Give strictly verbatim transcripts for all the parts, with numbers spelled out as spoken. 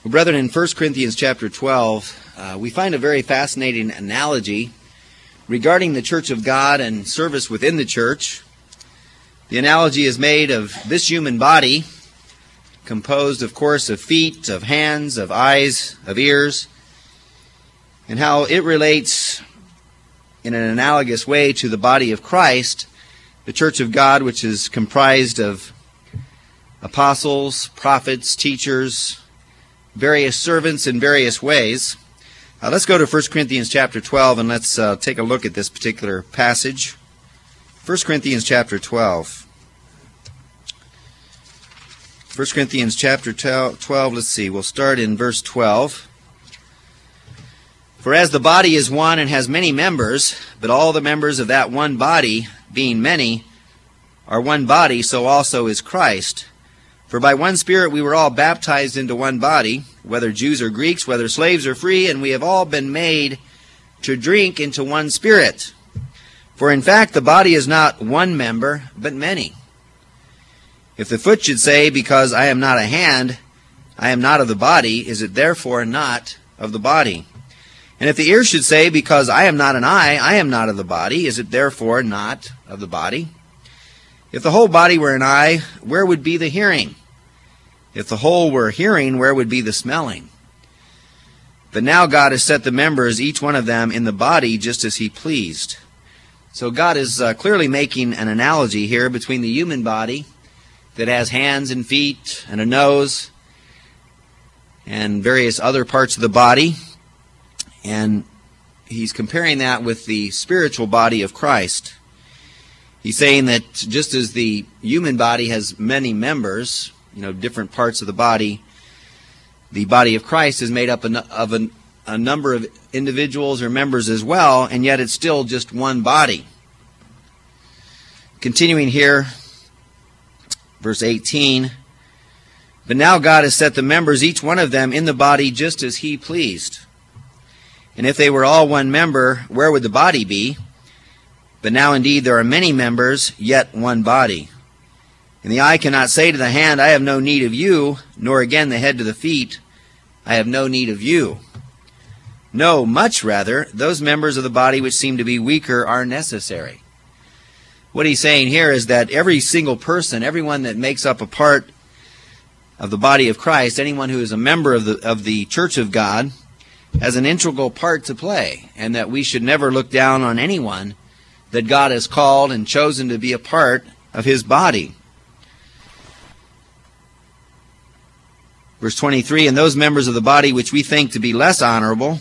Well, brethren, in First Corinthians chapter twelve, uh, we find a very fascinating analogy regarding the church of God and service within the church. The analogy is made of this human body, composed, of course, of feet, of hands, of eyes, of ears, and how it relates in an analogous way to the body of Christ, the church of God, which is comprised of apostles, prophets, teachers, various servants in various ways. Uh, let's go to First Corinthians chapter twelve and let's uh, take a look at this particular passage. First Corinthians chapter twelve. First Corinthians chapter twelve, let's see, we'll start in verse twelve. For as the body is one and has many members, but all the members of that one body, being many, are one body, so also is Christ. For by one Spirit we were all baptized into one body, whether Jews or Greeks, whether slaves or free, and we have all been made to drink into one Spirit. For in fact the body is not one member, but many. If the foot should say, because I am not a hand, I am not of the body, is it therefore not of the body? And if the ear should say, because I am not an eye, I am not of the body, is it therefore not of the body? If the whole body were an eye, where would be the hearing? If the whole were hearing, where would be the smelling? But now God has set the members, each one of them, in the body just as He pleased. So God is uh, clearly making an analogy here between the human body that has hands and feet and a nose and various other parts of the body. And He's comparing that with the spiritual body of Christ. He's saying that just as the human body has many members, you know, different parts of the body, the body of Christ is made up of a, a number of individuals or members as well, and yet it's still just one body. Continuing here, verse eighteen, but now God has set the members, each one of them, in the body just as He pleased. And if they were all one member, where would the body be? But now indeed there are many members, yet one body. And the eye cannot say to the hand, I have no need of you, nor again the head to the feet, I have no need of you. No, much rather, those members of the body which seem to be weaker are necessary. What he's saying here is that every single person, everyone that makes up a part of the body of Christ, anyone who is a member of the, of the church of God, has an integral part to play, and that we should never look down on anyone that God has called and chosen to be a part of His body. Verse twenty-three, and those members of the body which we think to be less honorable,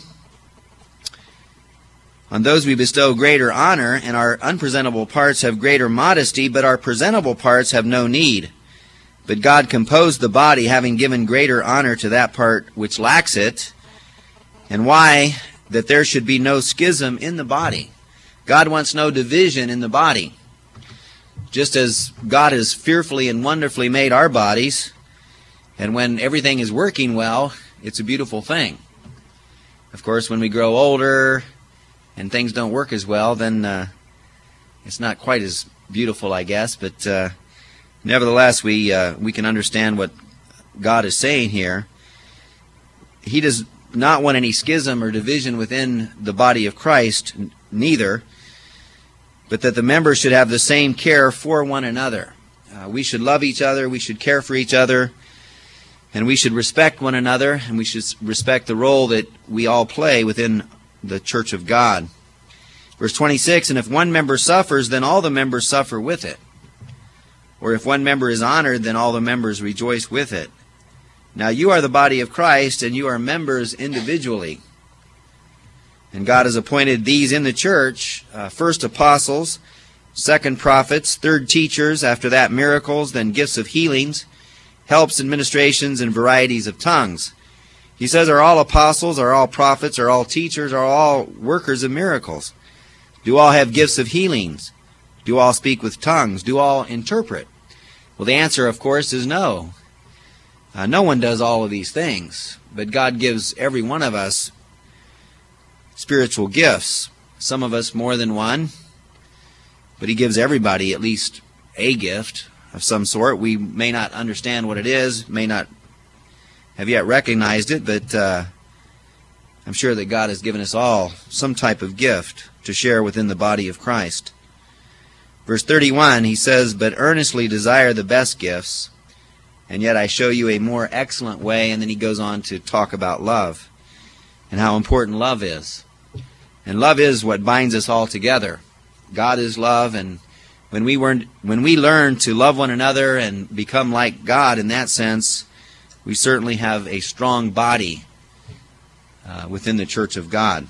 on those we bestow greater honor, and our unpresentable parts have greater modesty, but our presentable parts have no need. But God composed the body, having given greater honor to that part which lacks it. And why? That there should be no schism in the body. God wants no division in the body. Just as God has fearfully and wonderfully made our bodies, and when everything is working well, it's a beautiful thing. Of course, when we grow older and things don't work as well, then uh, it's not quite as beautiful, I guess. But uh, nevertheless, we uh, we can understand what God is saying here. He does not want any schism or division within the body of Christ, neither, but that the members should have the same care for one another. Uh, we should love each other, we should care for each other, and we should respect one another, and we should respect the role that we all play within the church of God. Verse twenty-six, and if one member suffers, then all the members suffer with it. Or if one member is honored, then all the members rejoice with it. Now you are the body of Christ, and you are members individually. And God has appointed these in the church, uh, first apostles, second prophets, third teachers, after that miracles, then gifts of healings, helps, administrations, and varieties of tongues. He says, are all apostles, are all prophets, are all teachers, are all workers of miracles? Do all have gifts of healings? Do all speak with tongues? Do all interpret? Well, the answer, of course, is no. Uh, no one does all of these things, but God gives every one of us spiritual gifts. Some of us more than one, but He gives everybody at least a gift of some sort. We may not understand what it is, may not have yet recognized it, but uh, I'm sure that God has given us all some type of gift to share within the body of Christ. Verse thirty-one, he says, "But earnestly desire the best gifts, and yet I show you a more excellent way." And then he goes on to talk about love and how important love is. And love is what binds us all together. God is love, and when we learn, when we learn to love one another and become like God in that sense, we certainly have a strong body uh, within the Church of God.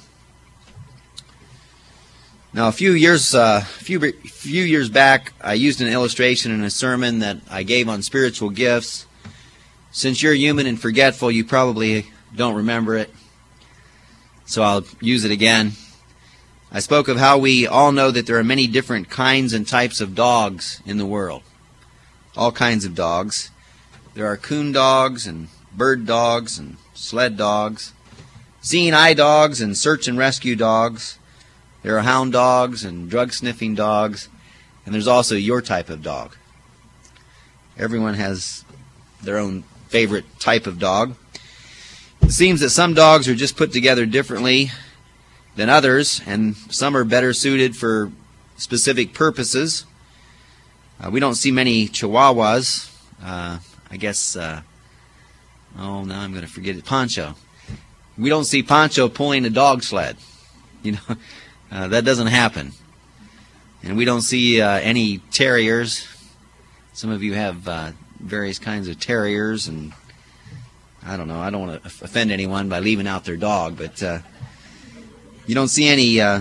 Now, a few years, uh, few few years back, I used an illustration in a sermon that I gave on spiritual gifts. Since you're human and forgetful, you probably don't remember it, so I'll use it again. I spoke of how we all know that there are many different kinds and types of dogs in the world. All kinds of dogs. There are coon dogs and bird dogs and sled dogs, seeing eye dogs and search and rescue dogs. There are hound dogs and drug-sniffing dogs, and there's also your type of dog. Everyone has their own favorite type of dog. It seems that some dogs are just put together differently than others, and some are better suited for specific purposes. Uh, we don't see many Chihuahuas. Uh, I guess, uh, oh, now I'm going to forget it, Pancho. We don't see Pancho pulling a dog sled. You know, uh, that doesn't happen. And we don't see uh, any terriers. Some of you have uh, various kinds of terriers, and I don't know, I don't want to offend anyone by leaving out their dog, but uh, you don't see any uh,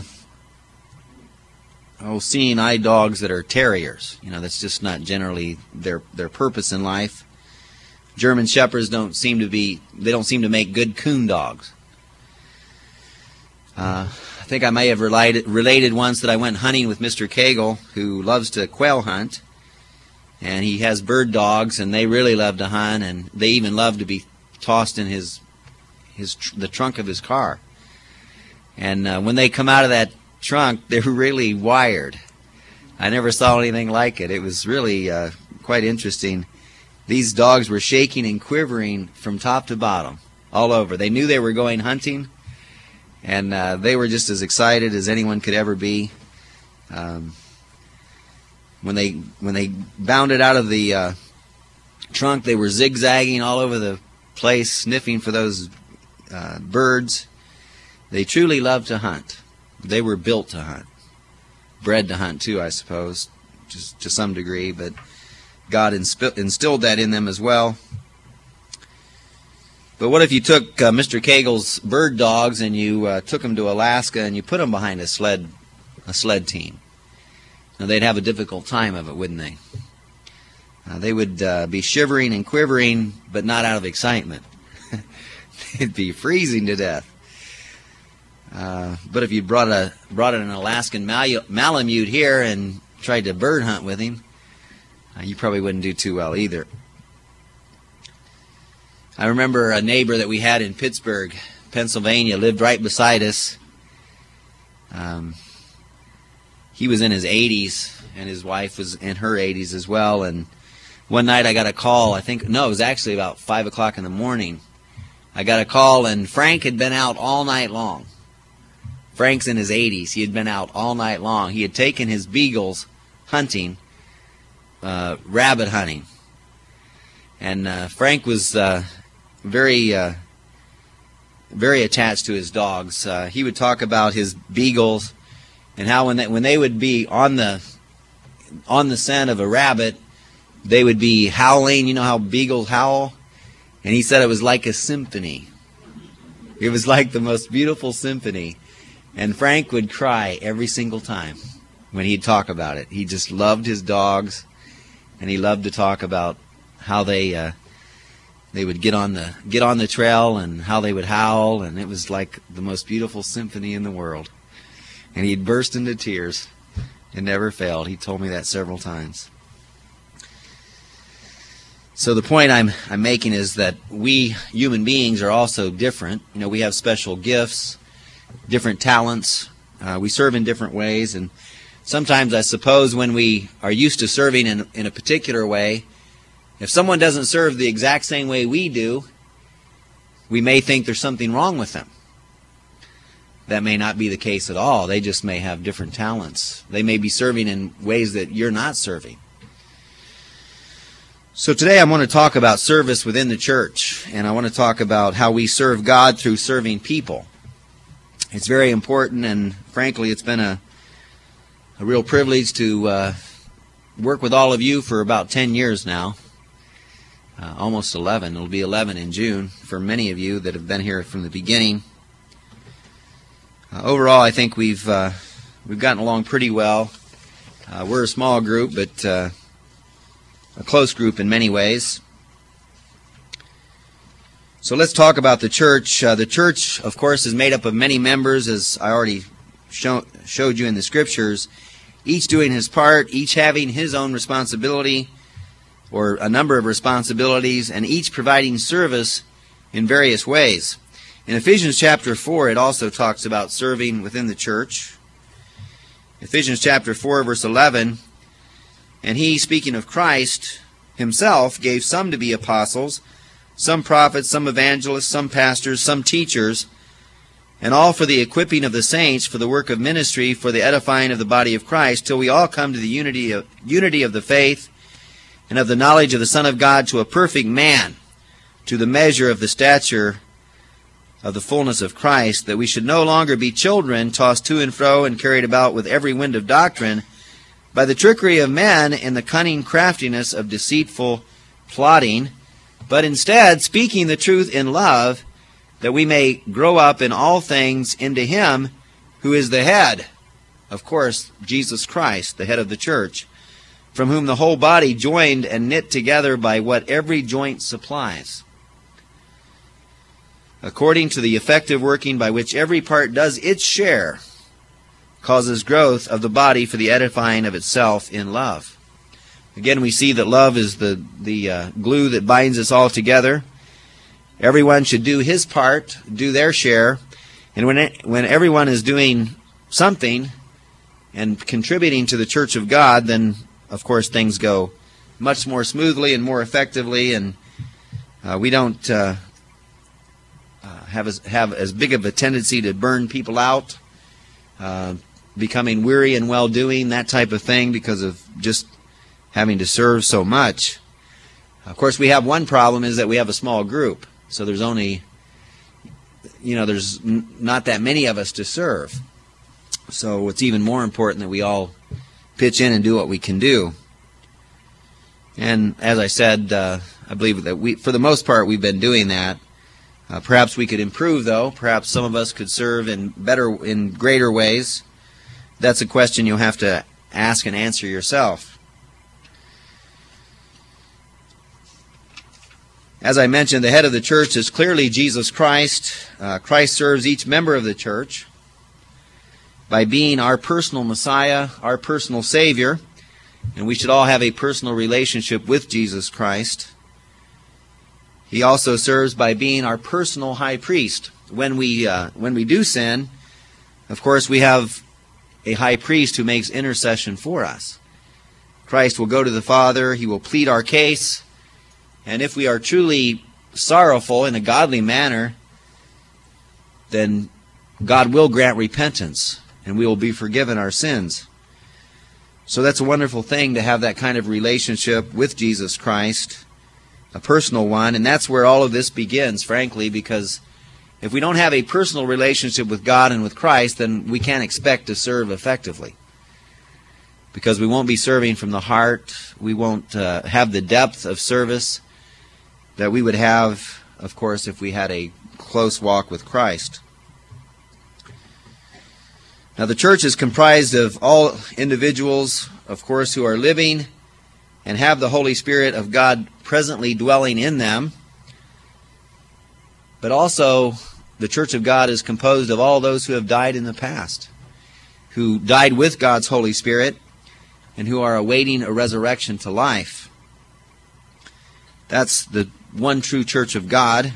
oh, seeing eye dogs that are terriers. You know, that's just not generally their their purpose in life. German shepherds don't seem to be, they don't seem to make good coon dogs. Uh, I think I may have related, related once that I went hunting with Mister Cagle, who loves to quail hunt, and he has bird dogs, and they really love to hunt, and they even love to be tossed in his his tr- the trunk of his car. And uh, when they come out of that trunk, they're really wired. I never saw anything like it. It was really uh, quite interesting. These dogs were shaking and quivering from top to bottom, all over. They knew they were going hunting, and uh, they were just as excited as anyone could ever be. Um, when they when they bounded out of the uh, trunk, they were zigzagging all over the place, sniffing for those uh, birds. They truly loved to hunt. They were built to hunt. Bred to hunt, too, I suppose, just to some degree, but God insp- instilled that in them as well. But what if you took uh, Mister Cagle's bird dogs and you uh, took them to Alaska and you put them behind a sled, a sled team? Now, they'd have a difficult time of it, wouldn't they? Uh, they would uh, be shivering and quivering, but not out of excitement. They'd be freezing to death. Uh, but if you brought a brought an Alaskan Mal- Malamute here and tried to bird hunt with him, uh, you probably wouldn't do too well either. I remember a neighbor that we had in Pittsburgh, Pennsylvania, lived right beside us. Um, he was in his eighties, and his wife was in her eighties as well. And one night I got a call, I think, no, it was actually about five o'clock in the morning. I got a call, and Frank had been out all night long. Frank's in his eighties. He had been out all night long. He had taken his beagles hunting, uh, rabbit hunting. And uh, Frank was uh, very, uh, very attached to his dogs. Uh, he would talk about his beagles and how when they, when they would be on the on the scent of a rabbit, they would be howling. You know how beagles howl? And he said it was like a symphony. It was like the most beautiful symphony. And Frank would cry every single time when he'd talk about it. He just loved his dogs, and he loved to talk about how they uh, they would get on the get on the trail and how they would howl, and it was like the most beautiful symphony in the world. And he'd burst into tears. It never failed. He told me that several times. So the point I'm I'm making is that we human beings are also different. You know, we have special gifts, different talents. Uh, we serve in different ways, and sometimes I suppose when we are used to serving in in a particular way, if someone doesn't serve the exact same way we do, we may think there's something wrong with them. That may not be the case at all. They just may have different talents. They may be serving in ways that you're not serving. So today I want to talk about service within the church, and I want to talk about how we serve God through serving people. It's very important, and frankly, it's been a, a real privilege to uh, work with all of you for about ten years now, uh, almost eleven. It'll be eleven in June for many of you that have been here from the beginning. Uh, overall, I think we've uh, we've gotten along pretty well. Uh, we're a small group, but uh, a close group in many ways. So let's talk about the church. Uh, the church, of course, is made up of many members, as I already show, showed you in the scriptures, each doing his part, each having his own responsibility, or a number of responsibilities, and each providing service in various ways. In Ephesians chapter four, it also talks about serving within the church. Ephesians chapter four, verse eleven, and he, speaking of Christ himself, gave some to be apostles, some prophets, some evangelists, some pastors, some teachers, and all for the equipping of the saints, for the work of ministry, for the edifying of the body of Christ, till we all come to the unity of, unity of the faith and of the knowledge of the Son of God, to a perfect man, to the measure of the stature of the fullness of Christ, that we should no longer be children, tossed to and fro and carried about with every wind of doctrine, by the trickery of men and the cunning craftiness of deceitful plotting, but instead speaking the truth in love, that we may grow up in all things into him who is the head, of course, Jesus Christ, the head of the church, from whom the whole body, joined and knit together by what every joint supplies, according to the effective working by which every part does its share, causes growth of the body for the edifying of itself in love. Again, we see that love is the, the uh, glue that binds us all together. Everyone should do his part, do their share, and when, it, when everyone is doing something and contributing to the church of God, then, of course, things go much more smoothly and more effectively, and uh, we don't uh, uh, have, as, have as big of a tendency to burn people out, uh, becoming weary in well-doing, that type of thing, because of just having to serve so much. Of course, we have one problem, is that we have a small group. So there's only, you know, there's n- not that many of us to serve. So it's even more important that we all pitch in and do what we can do. And as I said, uh, I believe that we, for the most part, we've been doing that. Uh, perhaps we could improve, though. Perhaps some of us could serve in better, in greater ways. That's a question you'll have to ask and answer yourself. As I mentioned, the head of the church is clearly Jesus Christ. Uh, Christ serves each member of the church by being our personal Messiah, our personal Savior, and we should all have a personal relationship with Jesus Christ. He also serves by being our personal high priest. When we uh, when we do sin, of course, we have a high priest who makes intercession for us. Christ will go to the Father, he will plead our case, and if we are truly sorrowful in a godly manner, then God will grant repentance, and we will be forgiven our sins. So that's a wonderful thing to have that kind of relationship with Jesus Christ, a personal one, and that's where all of this begins, frankly, because if we don't have a personal relationship with God and with Christ, then we can't expect to serve effectively. Because we won't be serving from the heart, we won't uh, have the depth of service that we would have, of course, if we had a close walk with Christ. Now, the church is comprised of all individuals, of course, who are living and have the Holy Spirit of God presently dwelling in them. But also, the church of God is composed of all those who have died in the past, who died with God's Holy Spirit, and who are awaiting a resurrection to life. That's the one true church of God.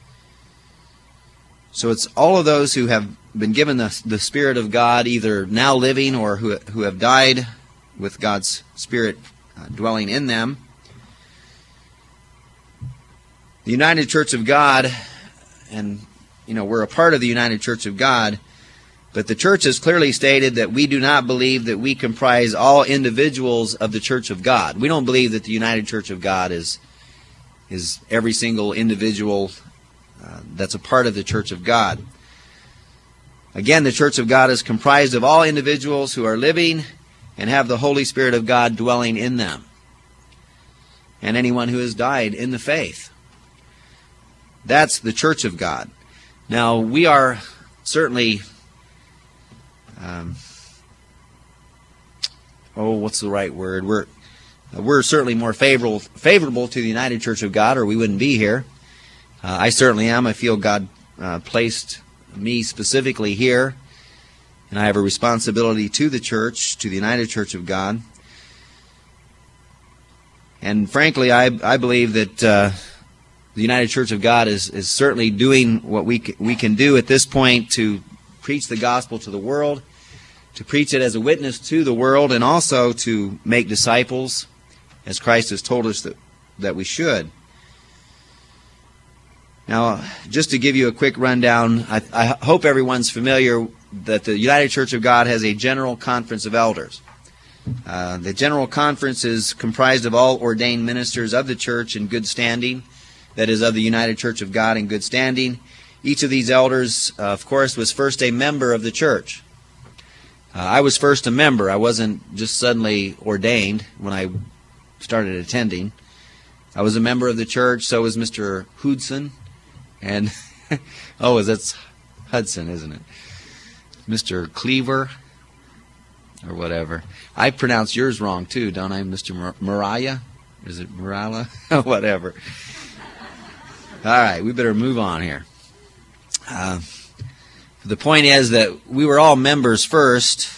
So it's all of those who have been given the, the Spirit of God, either now living or who, who have died with God's Spirit uh, dwelling in them. The United Church of God and you know, we're a part of the United Church of God, but the church has clearly stated that we do not believe that we comprise all individuals of the Church of God. We don't believe that the United Church of God is is every single individual uh, that's a part of the Church of God. Again, the Church of God is comprised of all individuals who are living and have the Holy Spirit of God dwelling in them, and anyone who has died in the faith. That's the Church of God. Now, we are certainly, um, oh, what's the right word? We're we're certainly more favorable favorable to the United Church of God, or we wouldn't be here. Uh, I certainly am. I feel God uh, placed me specifically here, and I have a responsibility to the church, to the United Church of God. And frankly, I I believe that uh, the United Church of God is is certainly doing what we c- we can do at this point to preach the gospel to the world, to preach it as a witness to the world, and also to make disciples, as Christ has told us that, that we should. Now, just to give you a quick rundown, I, I hope everyone's familiar that the United Church of God has a General Conference of Elders. Uh, the General Conference is comprised of all ordained ministers of the church in good standing, that is, of the United Church of God in good standing. Each of these elders, uh, of course, was first a member of the church. Uh, I was first a member. I wasn't just suddenly ordained when I started attending. I was a member of the church, so was Mister Hudson, and, oh, that's Hudson, isn't it? Mister Cleaver, or whatever. I pronounce yours wrong, too, don't I, Mister Mar- Mariah? Is it Marala? Whatever. All right, we better move on here. Uh, the point is that we were all members first,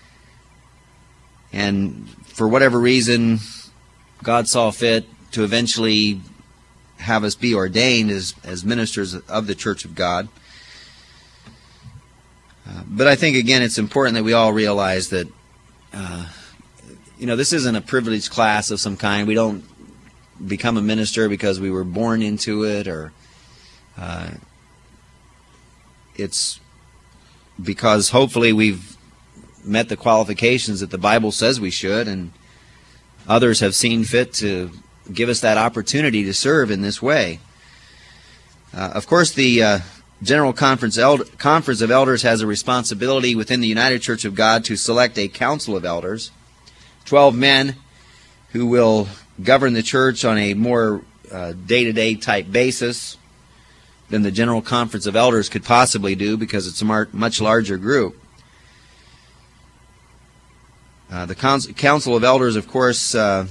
and for whatever reason, God saw fit to eventually have us be ordained as, as ministers of the Church of God. Uh, but I think, again, it's important that we all realize that, uh, you know, this isn't a privileged class of some kind. We don't become a minister because we were born into it, or uh, it's because hopefully we've met the qualifications that the Bible says we should, and others have seen fit to give us that opportunity to serve in this way. Uh, of course, the uh, General Conference, Eld- Conference of Elders has a responsibility within the United Church of God to select a council of elders, twelve men who will govern the church on a more uh, day-to-day type basis than the General Conference of Elders could possibly do, because it's a mar- much larger group. Uh, the Con- Council of Elders, of course, uh,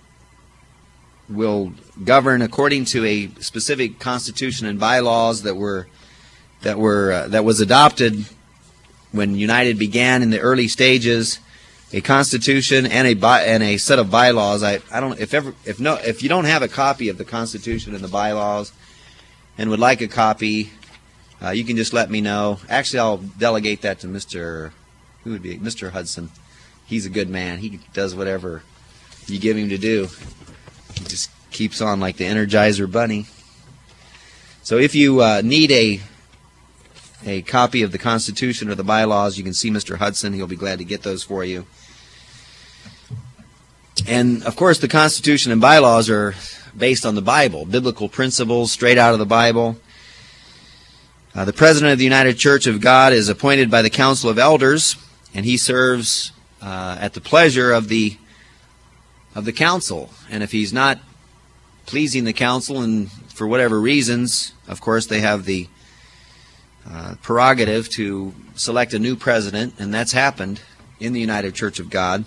will govern according to a specific constitution and bylaws that were that were uh, that was adopted when United began in the early stages. A constitution and a by, and a set of bylaws. I, I don't if ever if no if you don't have a copy of the Constitution and the bylaws and would like a copy, uh, you can just let me know. Actually, I'll delegate that to Mister who would be Mister Hudson. He's a good man. He does whatever you give him to do. He just keeps on like the Energizer Bunny. So if you uh, need a a copy of the Constitution or the bylaws, you can see Mister Hudson. He'll be glad to get those for you. And, of course, the Constitution and bylaws are based on the Bible, biblical principles straight out of the Bible. Uh, the President of the United Church of God is appointed by the Council of Elders, and he serves uh, at the pleasure of the of the council. And if he's not pleasing the council, and for whatever reasons, of course, they have the uh, prerogative to select a new president, and that's happened in the United Church of God.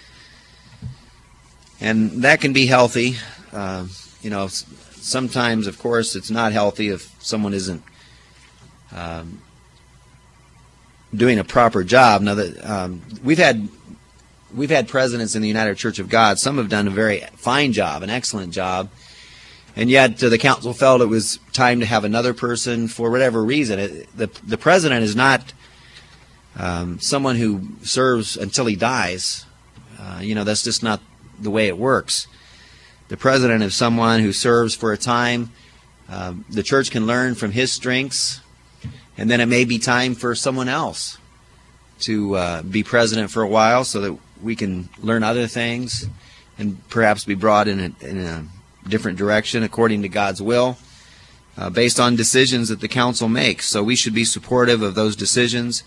And that can be healthy. Uh, you know, sometimes, of course, it's not healthy if someone isn't um, doing a proper job. Now, that um, we've had we've had presidents in the United Church of God. Some have done a very fine job, an excellent job, and yet uh, the council felt it was time to have another person for whatever reason. It, the the president is not um, someone who serves until he dies. Uh, you know, that's just not the way it works. The president is someone who serves for a time, Uh, the church can learn from his strengths, and then it may be time for someone else to uh, be president for a while so that we can learn other things and perhaps be brought in a, in a different direction according to God's will, uh, based on decisions that the council makes. So we should be supportive of those decisions.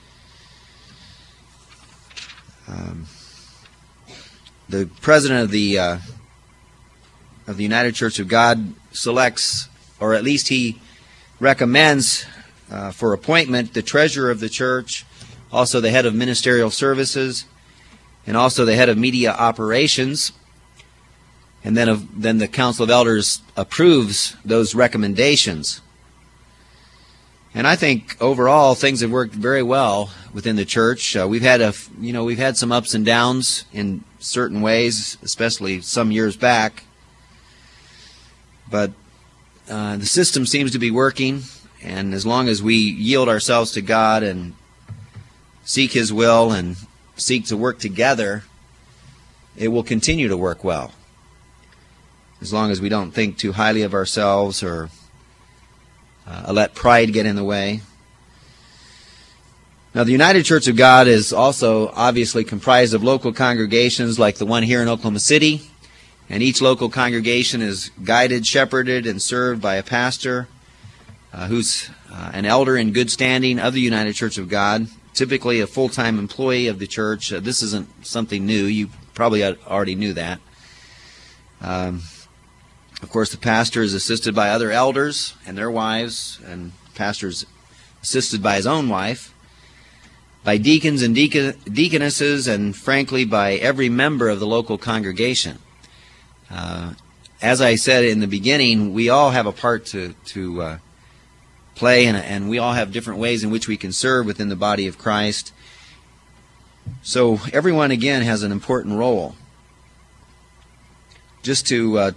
Um, the president of the uh, of the United Church of God selects, or at least he recommends uh, for appointment, the treasurer of the church, also the head of ministerial services, and also the head of media operations. And then, of, then the Council of Elders approves those recommendations. And I think overall things have worked very well within the church. Uh, we've had a, you know, we've had some ups and downs in certain ways, especially some years back. But uh, the system seems to be working, and as long as we yield ourselves to God and seek His will and seek to work together, it will continue to work well. As long as we don't think too highly of ourselves or uh, let pride get in the way. Now, the United Church of God is also obviously comprised of local congregations like the one here in Oklahoma City, and each local congregation is guided, shepherded, and served by a pastor uh, who's uh, an elder in good standing of the United Church of God, typically a full-time employee of the church. Uh, this isn't something new. You probably already knew that. Um, of course, the pastor is assisted by other elders and their wives, and the pastor is assisted by his own wife, by deacons and deacon, deaconesses, and frankly by every member of the local congregation. Uh, as I said in the beginning, we all have a part to, to uh, play, and, and we all have different ways in which we can serve within the body of Christ. So everyone, again, has an important role. Just to uh,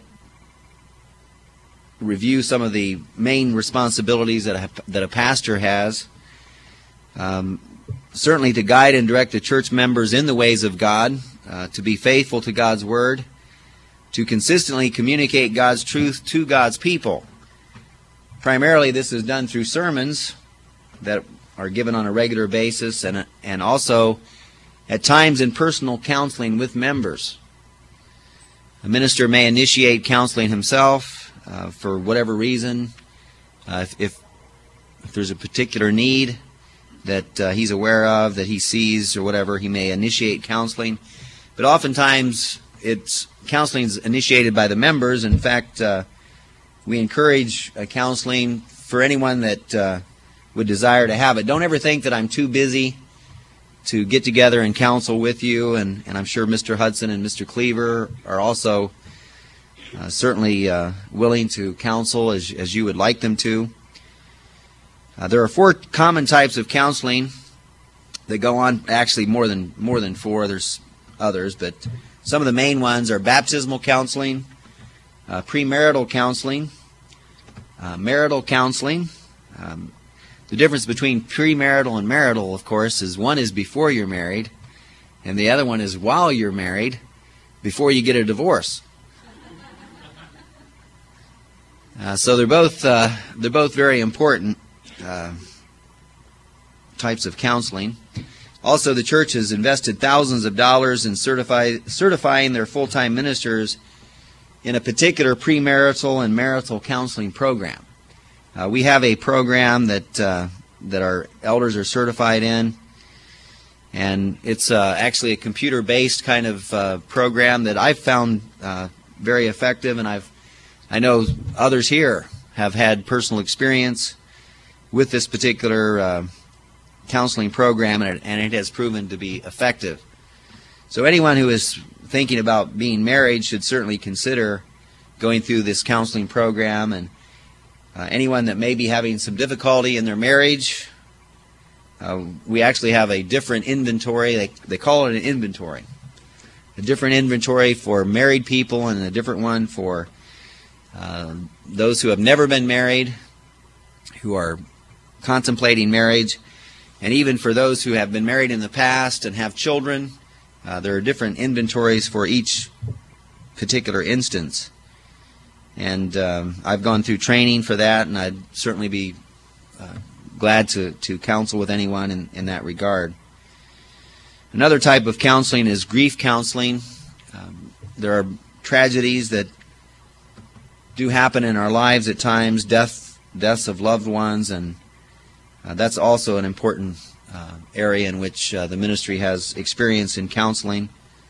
review some of the main responsibilities that a, that a pastor has, um, certainly to guide and direct the church members in the ways of God, uh, to be faithful to God's Word, to consistently communicate God's truth to God's people. Primarily, this is done through sermons that are given on a regular basis, and and also at times in personal counseling with members. A minister may initiate counseling himself uh, for whatever reason. Uh, if, if if there's a particular need that uh, he's aware of, that he sees or whatever, he may initiate counseling. But oftentimes, it's counseling is initiated by the members. In fact, uh, we encourage uh, counseling for anyone that uh, would desire to have it. Don't ever think that I'm too busy to get together and counsel with you, and, and I'm sure Mister Hudson and Mister Cleaver are also uh, certainly uh, willing to counsel as, as you would like them to. Uh, there are four common types of counseling that go on, actually more than more than four, there's others, but some of the main ones are baptismal counseling, uh, premarital counseling, uh, marital counseling. Um, the difference between premarital and marital, of course, is one is before you're married, and the other one is while you're married, before you get a divorce. Uh, so they're both uh, they're both very important uh, types of counseling. Also, the church has invested thousands of dollars in certify, certifying their full-time ministers in a particular premarital and marital counseling program. Uh, we have a program that uh, that our elders are certified in, and it's uh, actually a computer-based kind of uh, program that I've found uh, very effective, and I've I know others here have had personal experience with this particular uh, counseling program, and it, and it has proven to be effective. So anyone who is thinking about being married should certainly consider going through this counseling program, and uh, anyone that may be having some difficulty in their marriage, uh, we actually have a different inventory. They, they call it an inventory. A different inventory for married people and a different one for uh, those who have never been married, who are contemplating marriage, and even for those who have been married in the past and have children. Uh, there are different inventories for each particular instance. And um, I've gone through training for that, and I'd certainly be uh, glad to, to counsel with anyone in, in that regard. Another type of counseling is grief counseling. Um, there are tragedies that do happen in our lives at times, death, deaths of loved ones, and uh, that's also an important uh, area in which uh, the ministry has experience in counseling.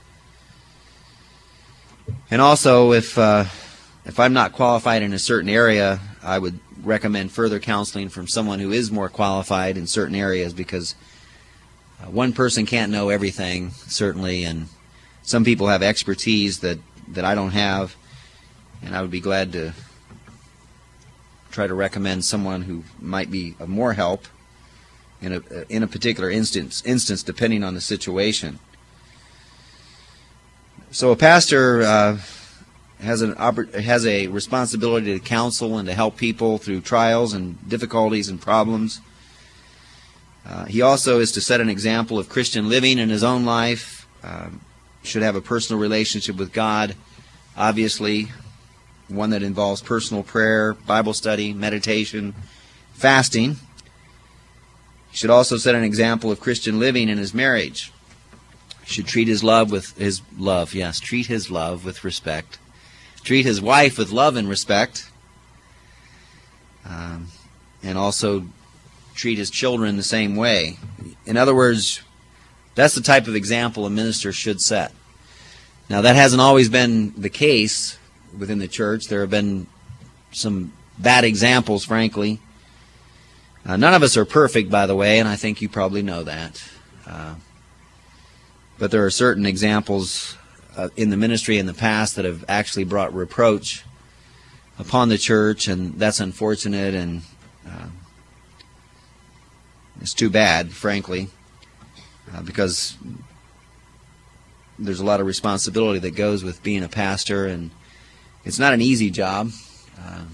And also, if uh, if I'm not qualified in a certain area, I would recommend further counseling from someone who is more qualified in certain areas, because uh, one person can't know everything, certainly, and some people have expertise that, that I don't have, and I would be glad to try to recommend someone who might be of more help in a, in a particular instance, instance depending on the situation. So a pastor uh, has an has a responsibility to counsel and to help people through trials and difficulties and problems. Uh, he also is to set an example of Christian living in his own life. Uh, should have a personal relationship with God, obviously, one that involves personal prayer, Bible study, meditation, fasting. He should also set an example of Christian living in his marriage. Should treat his love with his love, yes, treat his love with respect. Treat his wife with love and respect. Um, and also treat his children the same way. In other words, that's the type of example a minister should set. Now, that hasn't always been the case within the church. There have been some bad examples, frankly. Uh, none of us are perfect, by the way, and I think you probably know that. Uh, But there are certain examples uh, in the ministry in the past that have actually brought reproach upon the church, and that's unfortunate, and uh, it's too bad, frankly, uh, because there's a lot of responsibility that goes with being a pastor, and it's not an easy job. Uh,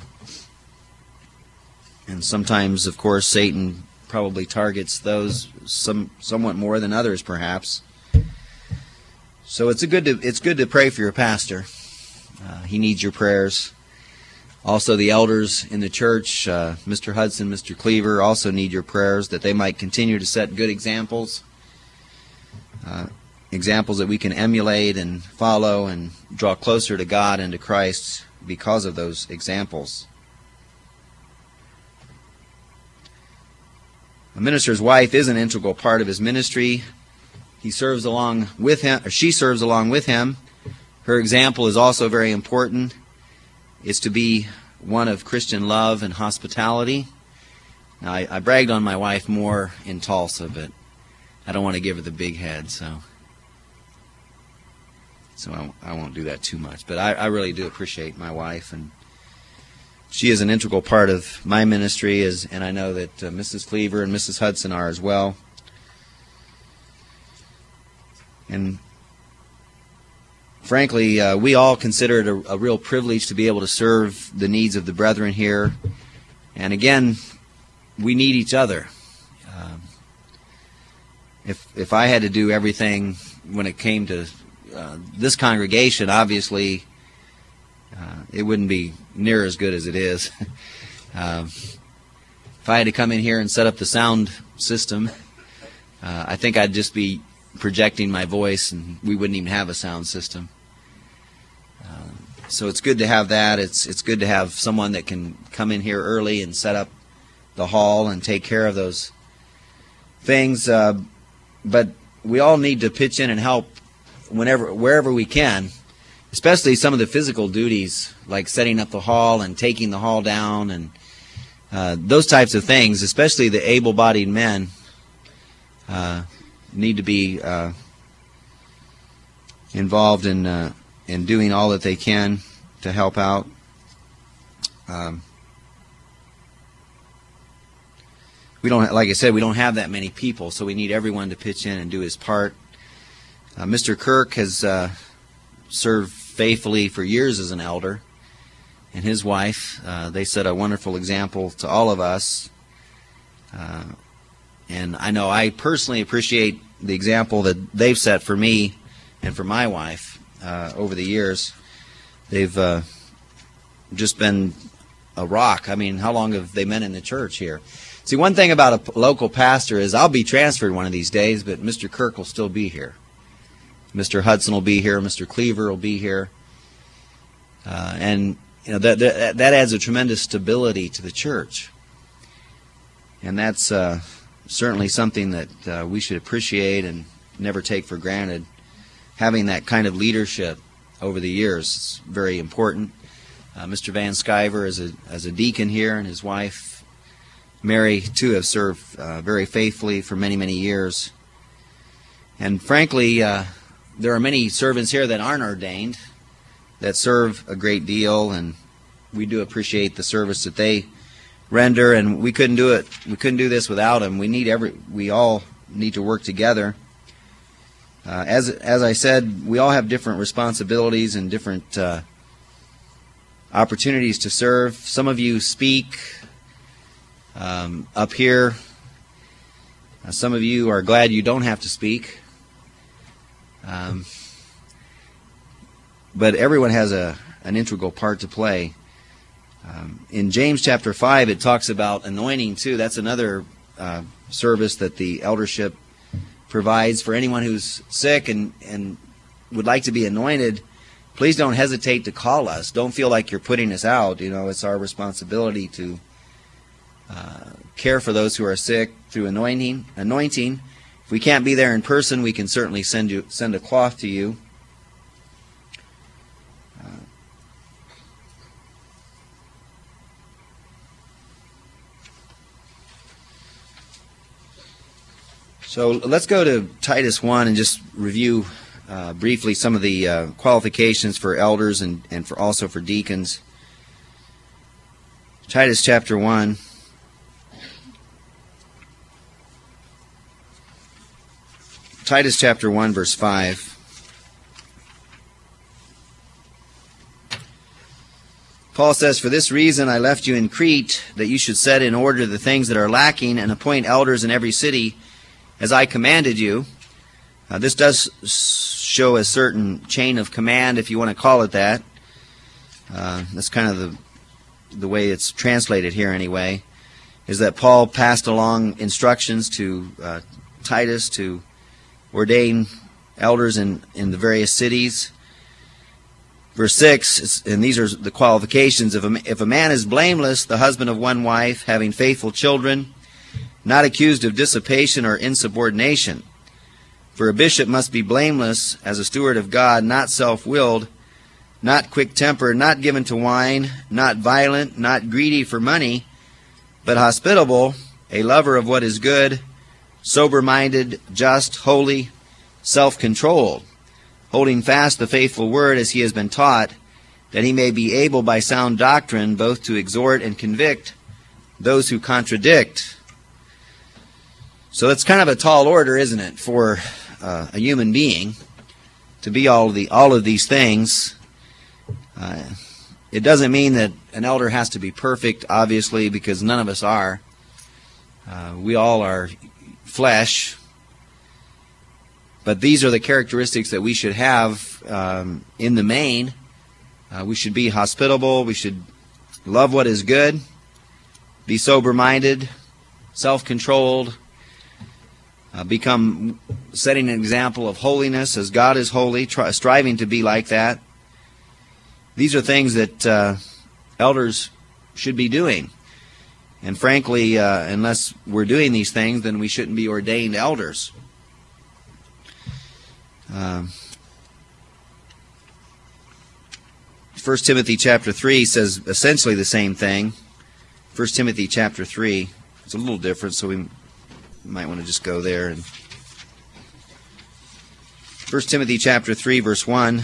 and sometimes, of course, Satan probably targets those some somewhat more than others, perhaps. So it's a good to it's good to pray for your pastor. Uh, he needs your prayers. Also, the elders in the church, uh, Mister Hudson, Mister Cleaver, also need your prayers that they might continue to set good examples, uh, examples that we can emulate and follow and draw closer to God and to Christ because of those examples. A minister's wife is an integral part of his ministry. He serves along with him, or she serves along with him. Her example is also very important. It's to be one of Christian love and hospitality. Now, I, I bragged on my wife more in Tulsa, but I don't want to give her the big head, so so I, I won't do that too much. But I, I really do appreciate my wife, and she is an integral part of my ministry, as, and I know that uh, Missus Cleaver and Missus Hudson are as well. And frankly, uh, we all consider it a, a real privilege to be able to serve the needs of the brethren here. And again, we need each other. Um, if if I had to do everything when it came to uh, this congregation, obviously uh, it wouldn't be near as good as it is. um, if I had to come in here and set up the sound system, uh, I think I'd just be projecting my voice, and we wouldn't even have a sound system. Uh, so it's good to have that. It's it's good to have someone that can come in here early and set up the hall and take care of those things. Uh, but we all need to pitch in and help whenever, wherever we can, especially some of the physical duties like setting up the hall and taking the hall down and uh, those types of things. Especially the able-bodied men Uh, need to be uh, involved in uh, in doing all that they can to help out. Um, we don't, like I said, we don't have that many people, so we need everyone to pitch in and do his part. Uh, Mister Kirk has uh, served faithfully for years as an elder, and his wife. Uh, they set a wonderful example to all of us. Uh, And I know I personally appreciate the example that they've set for me and for my wife uh, over the years. They've uh, just been a rock. I mean, how long have they been in the church here? See, one thing about a local pastor is I'll be transferred one of these days, but Mister Kirk will still be here. Mister Hudson will be here. Mister Cleaver will be here. Uh, and you know that, that that adds a tremendous stability to the church. And that's uh, certainly something that uh, we should appreciate and never take for granted. Having that kind of leadership over the years is very important. Uh, Mister Van Sciver is a, as a deacon here, and his wife Mary, too, have served uh, very faithfully for many, many years. And frankly, uh, there are many servants here that aren't ordained, that serve a great deal, and we do appreciate the service that they render, and we couldn't do it. We couldn't do this without them. We need every. We all need to work together. Uh, as as I said, we all have different responsibilities and different uh, opportunities to serve. Some of you speak um, up here. Uh, some of you are glad you don't have to speak. Um, but everyone has a an integral part to play. Um, in James chapter five, it talks about anointing too. That's another uh, service that the eldership provides for anyone who's sick and, and would like to be anointed. Please don't hesitate to call us. Don't feel like you're putting us out. You know, it's our responsibility to uh, care for those who are sick through anointing. Anointing. If we can't be there in person, we can certainly send you send a cloth to you. Uh, so let's go to Titus one and just review uh, briefly some of the uh, qualifications for elders and, and for also for deacons. Titus chapter one. Titus chapter one, verse five. Paul says, "For this reason I left you in Crete, that you should set in order the things that are lacking, and appoint elders in every city, as I commanded you." Uh, this does show a certain chain of command, if you want to call it that. Uh, that's kind of the, the way it's translated here anyway, is that Paul passed along instructions to uh, Titus to ordain elders in, in the various cities. Verse six, and these are the qualifications. If a, if a man is blameless, the husband of one wife, having faithful children, not accused of dissipation or insubordination. For a bishop must be blameless as a steward of God, not self-willed, not quick-tempered, not given to wine, not violent, not greedy for money, but hospitable, a lover of what is good, sober-minded, just, holy, self-controlled, holding fast the faithful word as he has been taught, that he may be able by sound doctrine both to exhort and convict those who contradict. So it's kind of a tall order, isn't it, for uh, a human being to be all of the all of these things. Uh, it doesn't mean that an elder has to be perfect, obviously, because none of us are. Uh, we all are flesh. But these are the characteristics that we should have um, in the main. Uh, we should be hospitable. We should love what is good, be sober-minded, self-controlled, uh, become setting an example of holiness as God is holy, try, striving to be like that. These are things that uh, elders should be doing. And frankly, uh, unless we're doing these things, then we shouldn't be ordained elders. Uh, First Timothy chapter three says essentially the same thing. First Timothy chapter three. It's a little different, so we might want to just go there. And First Timothy chapter three, verse one.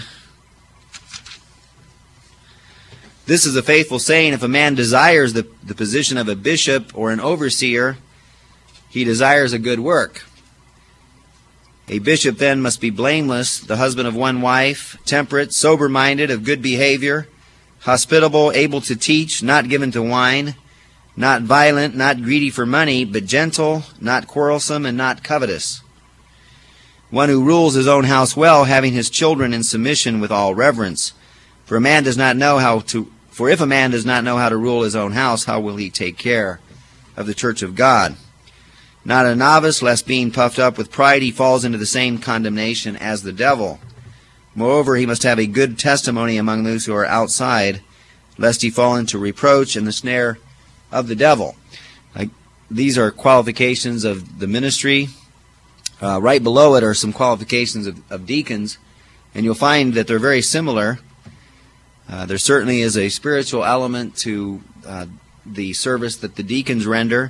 "This is a faithful saying, if a man desires the, the position of a bishop or an overseer, he desires a good work. A bishop then must be blameless, the husband of one wife, temperate, sober-minded, of good behavior, hospitable, able to teach, not given to wine, not violent, not greedy for money, but gentle, not quarrelsome, and not covetous. One who rules his own house well, having his children in submission with all reverence. For a man does not know how to For if a man does not know how to rule his own house, how will he take care of the church of God? Not a novice, lest being puffed up with pride he falls into the same condemnation as the devil. Moreover, he must have a good testimony among those who are outside, lest he fall into reproach and the snare of the devil. Like, these are qualifications of the ministry. Uh, right below it are some qualifications of, of deacons, and you'll find that they're very similar. Uh, there certainly is a spiritual element to uh, the service that the deacons render.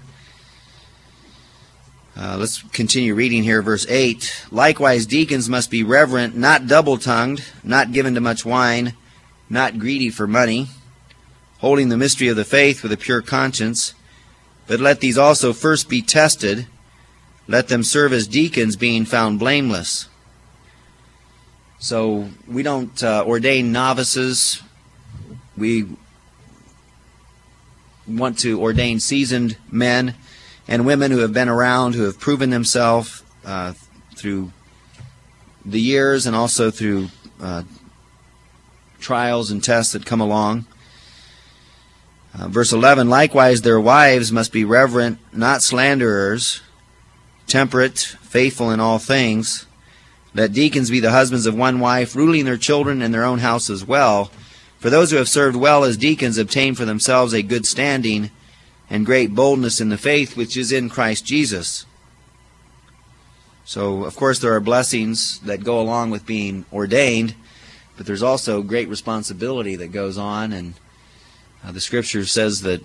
Uh, let's continue reading here, verse eight. Likewise, deacons must be reverent, not double-tongued, not given to much wine, not greedy for money, holding the mystery of the faith with a pure conscience. But let these also first be tested. Let them serve as deacons, being found blameless. So we don't uh, ordain novices. We want to ordain seasoned men and women who have been around, who have proven themselves uh, through the years and also through uh, trials and tests that come along. Uh, verse eleven, likewise their wives must be reverent, not slanderers, temperate, faithful in all things. Let deacons be the husbands of one wife, ruling their children and their own house as well. For those who have served well as deacons obtain for themselves a good standing and great boldness in the faith which is in Christ Jesus. So, of course, there are blessings that go along with being ordained, but there's also great responsibility that goes on, and uh, the Scripture says that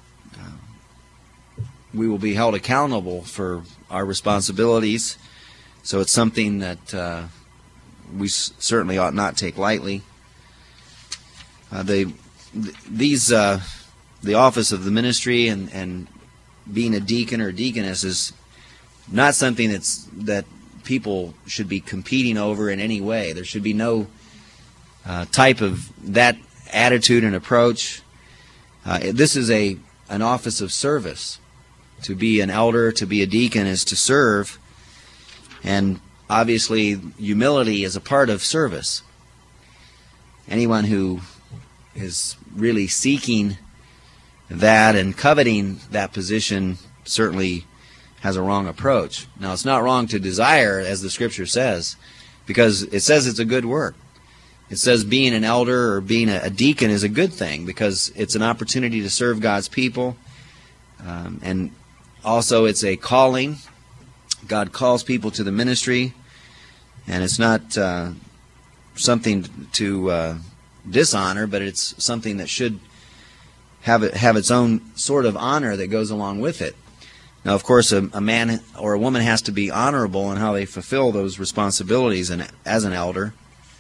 uh, we will be held accountable for our responsibilities. So it's something that uh, we s- certainly ought not take lightly. Uh, they, th- these, uh, the office of the ministry and, and being a deacon or deaconess is not something that's that people should be competing over in any way. There should be no uh, type of that attitude and approach. Uh, this is a an office of service. To be an elder, to be a deacon, is to serve. And obviously, humility is a part of service. Anyone who is really seeking that and coveting that position certainly has a wrong approach. Now, it's not wrong to desire, as the Scripture says, because it says it's a good work. It says being an elder or being a deacon is a good thing because it's an opportunity to serve God's people. Um, and also, it's a calling. God calls people to the ministry, and it's not uh, something to uh, dishonor, but it's something that should have it, have its own sort of honor that goes along with it. Now, of course, a, a man or a woman has to be honorable in how they fulfill those responsibilities and as an elder.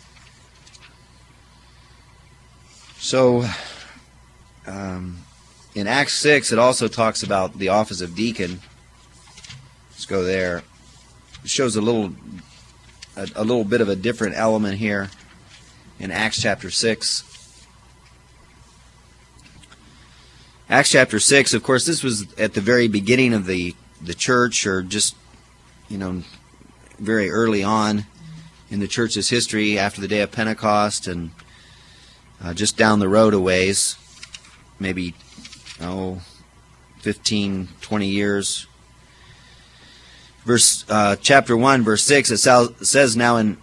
So, um, in Acts six, it also talks about the office of deacon. Let's go there. It shows a little, a, a little bit of a different element here in Acts chapter six. Acts chapter six, of course, this was at the very beginning of the, the church, or just, you know, very early on in the church's history after the day of Pentecost, and uh, just down the road a ways, maybe, oh, fifteen, twenty years. Verse uh, chapter one, verse six, it says now in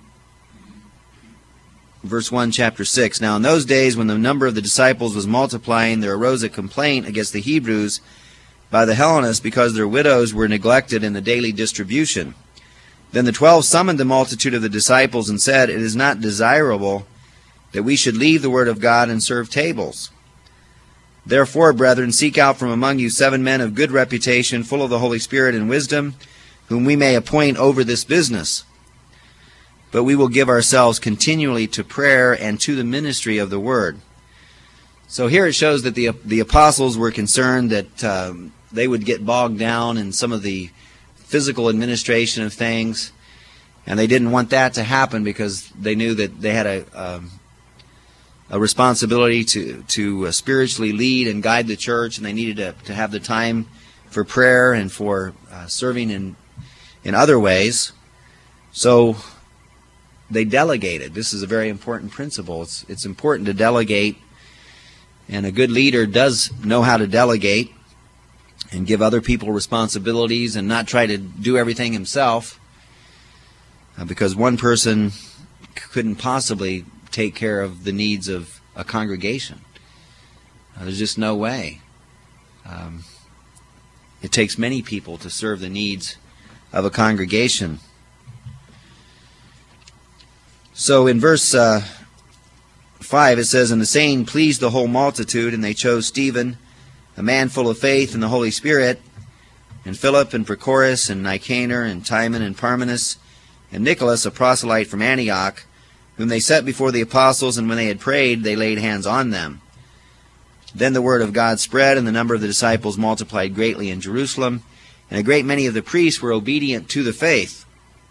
verse one, chapter six, now in those days when the number of the disciples was multiplying, there arose a complaint against the Hebrews by the Hellenists because their widows were neglected in the daily distribution. Then the twelve summoned the multitude of the disciples and said, it is not desirable that we should leave the word of God and serve tables. Therefore, brethren, seek out from among you seven men of good reputation, full of the Holy Spirit and wisdom, whom we may appoint over this business. But we will give ourselves continually to prayer and to the ministry of the word. So here it shows that the the apostles were concerned that um, they would get bogged down in some of the physical administration of things, and they didn't want that to happen because they knew that they had a um, a responsibility to to uh, spiritually lead and guide the church, and they needed to, to have the time for prayer and for uh, serving in in other ways. So they delegated. This is a very important principle. It's it's important to delegate And a good leader does know how to delegate and give other people responsibilities and not try to do everything himself, uh, because one person couldn't possibly take care of the needs of a congregation. Uh, there's just no way. Um, it takes many people to serve the needs of a congregation. So in verse uh, five it says, "And the saying pleased the whole multitude, and they chose Stephen, a man full of faith and the Holy Spirit, and Philip and Prochorus and Nicanor and Timon and Parmenas, and Nicholas, a proselyte from Antioch, whom they set before the apostles, and when they had prayed, they laid hands on them. Then the word of God spread, and the number of the disciples multiplied greatly in Jerusalem, and a great many of the priests were obedient to the faith."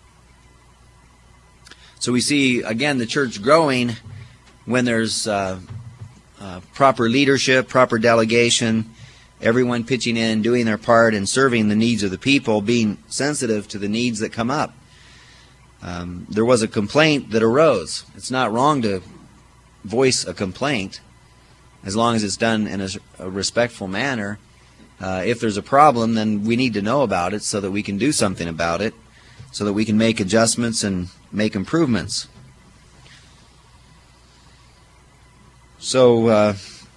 So we see, again, the church growing when there's uh, uh, proper leadership, proper delegation, everyone pitching in, doing their part, and serving the needs of the people, being sensitive to the needs that come up. Um, there was a complaint that arose. It's not wrong to voice a complaint as long as it's done in a, a respectful manner. Uh, if there's a problem, then we need to know about it so that we can do something about it, so that we can make adjustments and make improvements. So uh,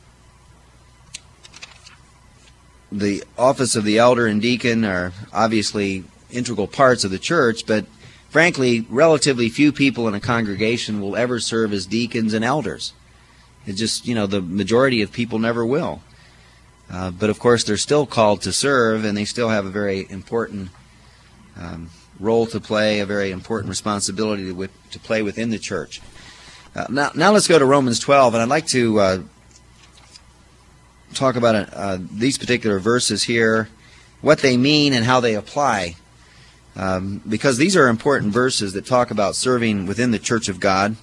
the office of the elder and deacon are obviously integral parts of the church, but frankly, relatively few people in a congregation will ever serve as deacons and elders. It's just, you know, the majority of people never will. Uh, but of course, they're still called to serve, and they still have a very important um, role to play, a very important responsibility to, to play within the church. Uh, now, now let's go to Romans twelve, and I'd like to uh, talk about uh, these particular verses here, what they mean and how they apply, um, because these are important verses that talk about serving within the church of God.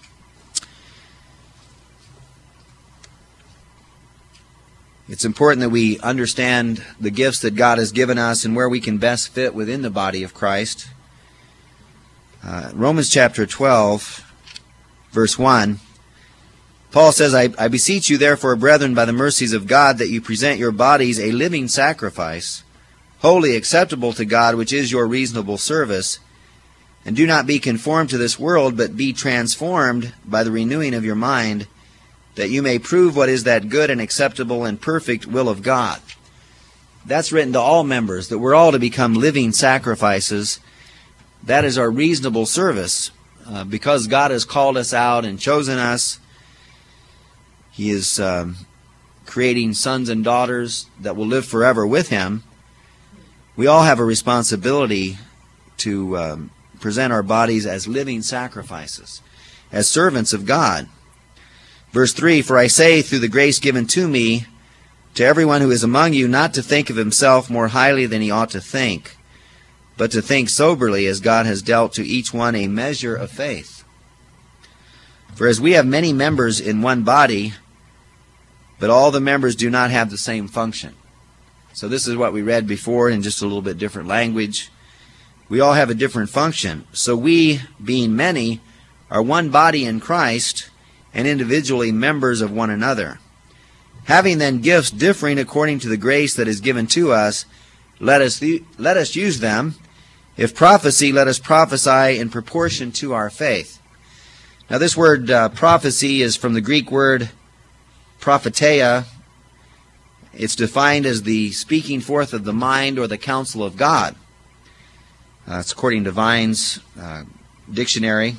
It's important that we understand the gifts that God has given us and where we can best fit within the body of Christ. Uh, Romans chapter twelve, verse one, Paul says, I, I beseech you therefore, brethren, by the mercies of God, that you present your bodies a living sacrifice, wholly acceptable to God, which is your reasonable service. And do not be conformed to this world, but be transformed by the renewing of your mind, that you may prove what is that good and acceptable and perfect will of God. That's written to all members, that we're all to become living sacrifices. That is our reasonable service. Uh, because God has called us out and chosen us, He is um, creating sons and daughters that will live forever with Him. We all have a responsibility to um, present our bodies as living sacrifices, as servants of God. Verse three, "For I say, through the grace given to me, to everyone who is among you, not to think of himself more highly than he ought to think, but to think soberly, as God has dealt to each one a measure of faith. For as we have many members in one body, but all the members do not have the same function." So this is what we read before in just a little bit different language. We all have a different function. So we, being many, are one body in Christ, and individually members of one another. Having then gifts differing according to the grace that is given to us, let us let us use them. If prophecy, let us prophesy in proportion to our faith. Now this word uh, prophecy is from the Greek word propheteia. It's defined as the speaking forth of the mind or the counsel of God. Uh, it's according to Vine's uh, dictionary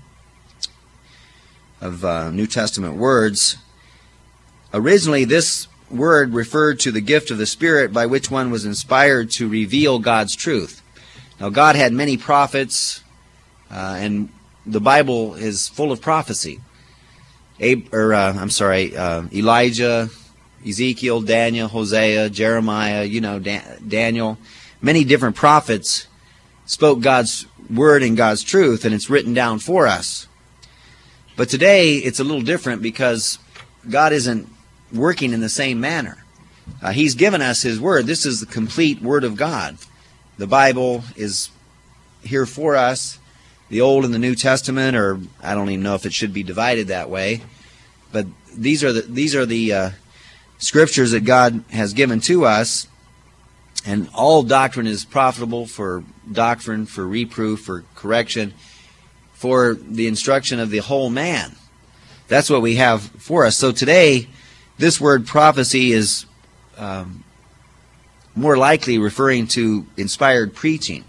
of uh, New Testament words. Originally, this word referred to the gift of the Spirit by which one was inspired to reveal God's truth. Now, God had many prophets, uh, and the Bible is full of prophecy. Ab- or, uh, I'm sorry, uh, Elijah, Ezekiel, Daniel, Hosea, Jeremiah, you know, Dan- Daniel. Many different prophets spoke God's word and God's truth, and it's written down for us. But today, it's a little different because God isn't working in the same manner. Uh, he's given us His Word. This is the complete Word of God. The Bible is here for us. The Old and the New Testament, or I don't even know if it should be divided that way. but these are the these are the uh, scriptures that God has given to us, and all doctrine is profitable for doctrine, for reproof, for correction, for the instruction of the whole man. That's what we have for us. So today, this word prophecy is um, more likely referring to inspired preaching,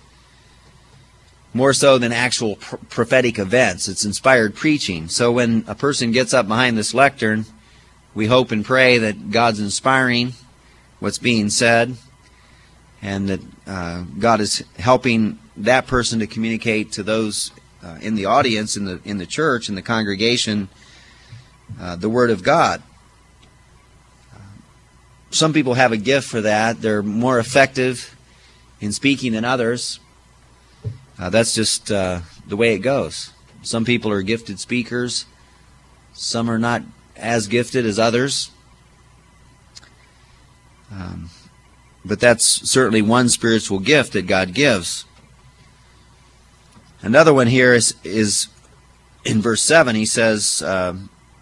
more so than actual pr- prophetic events. It's inspired preaching. So when a person gets up behind this lectern, we hope and pray that God's inspiring what's being said, and that uh, God is helping that person to communicate to those uh, in the audience, in the in the church, in the congregation, uh, the Word of God. Some people have a gift for that. They're more effective in speaking than others. Uh, that's just uh, the way it goes. Some people are gifted speakers. Some are not as gifted as others. Um, but that's certainly one spiritual gift that God gives. Another one here is, is in verse seven. He says, uh,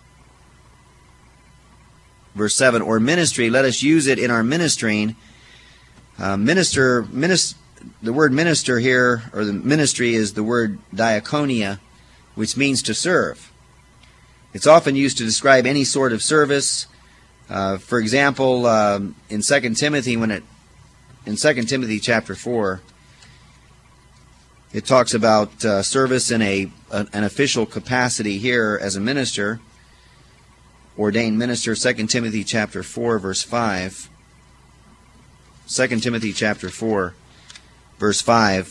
verse seven, or ministry, let us use it in our ministering. Uh, minister, minis- the word minister here, or the ministry, is the word diakonia, which means to serve. It's often used to describe any sort of service. Uh, for example, um, in Second Timothy, when it in Second Timothy chapter four, it talks about uh, service in a, a an official capacity here as a minister, ordained minister. Second Timothy chapter four, verse five. Second Timothy chapter four, verse five.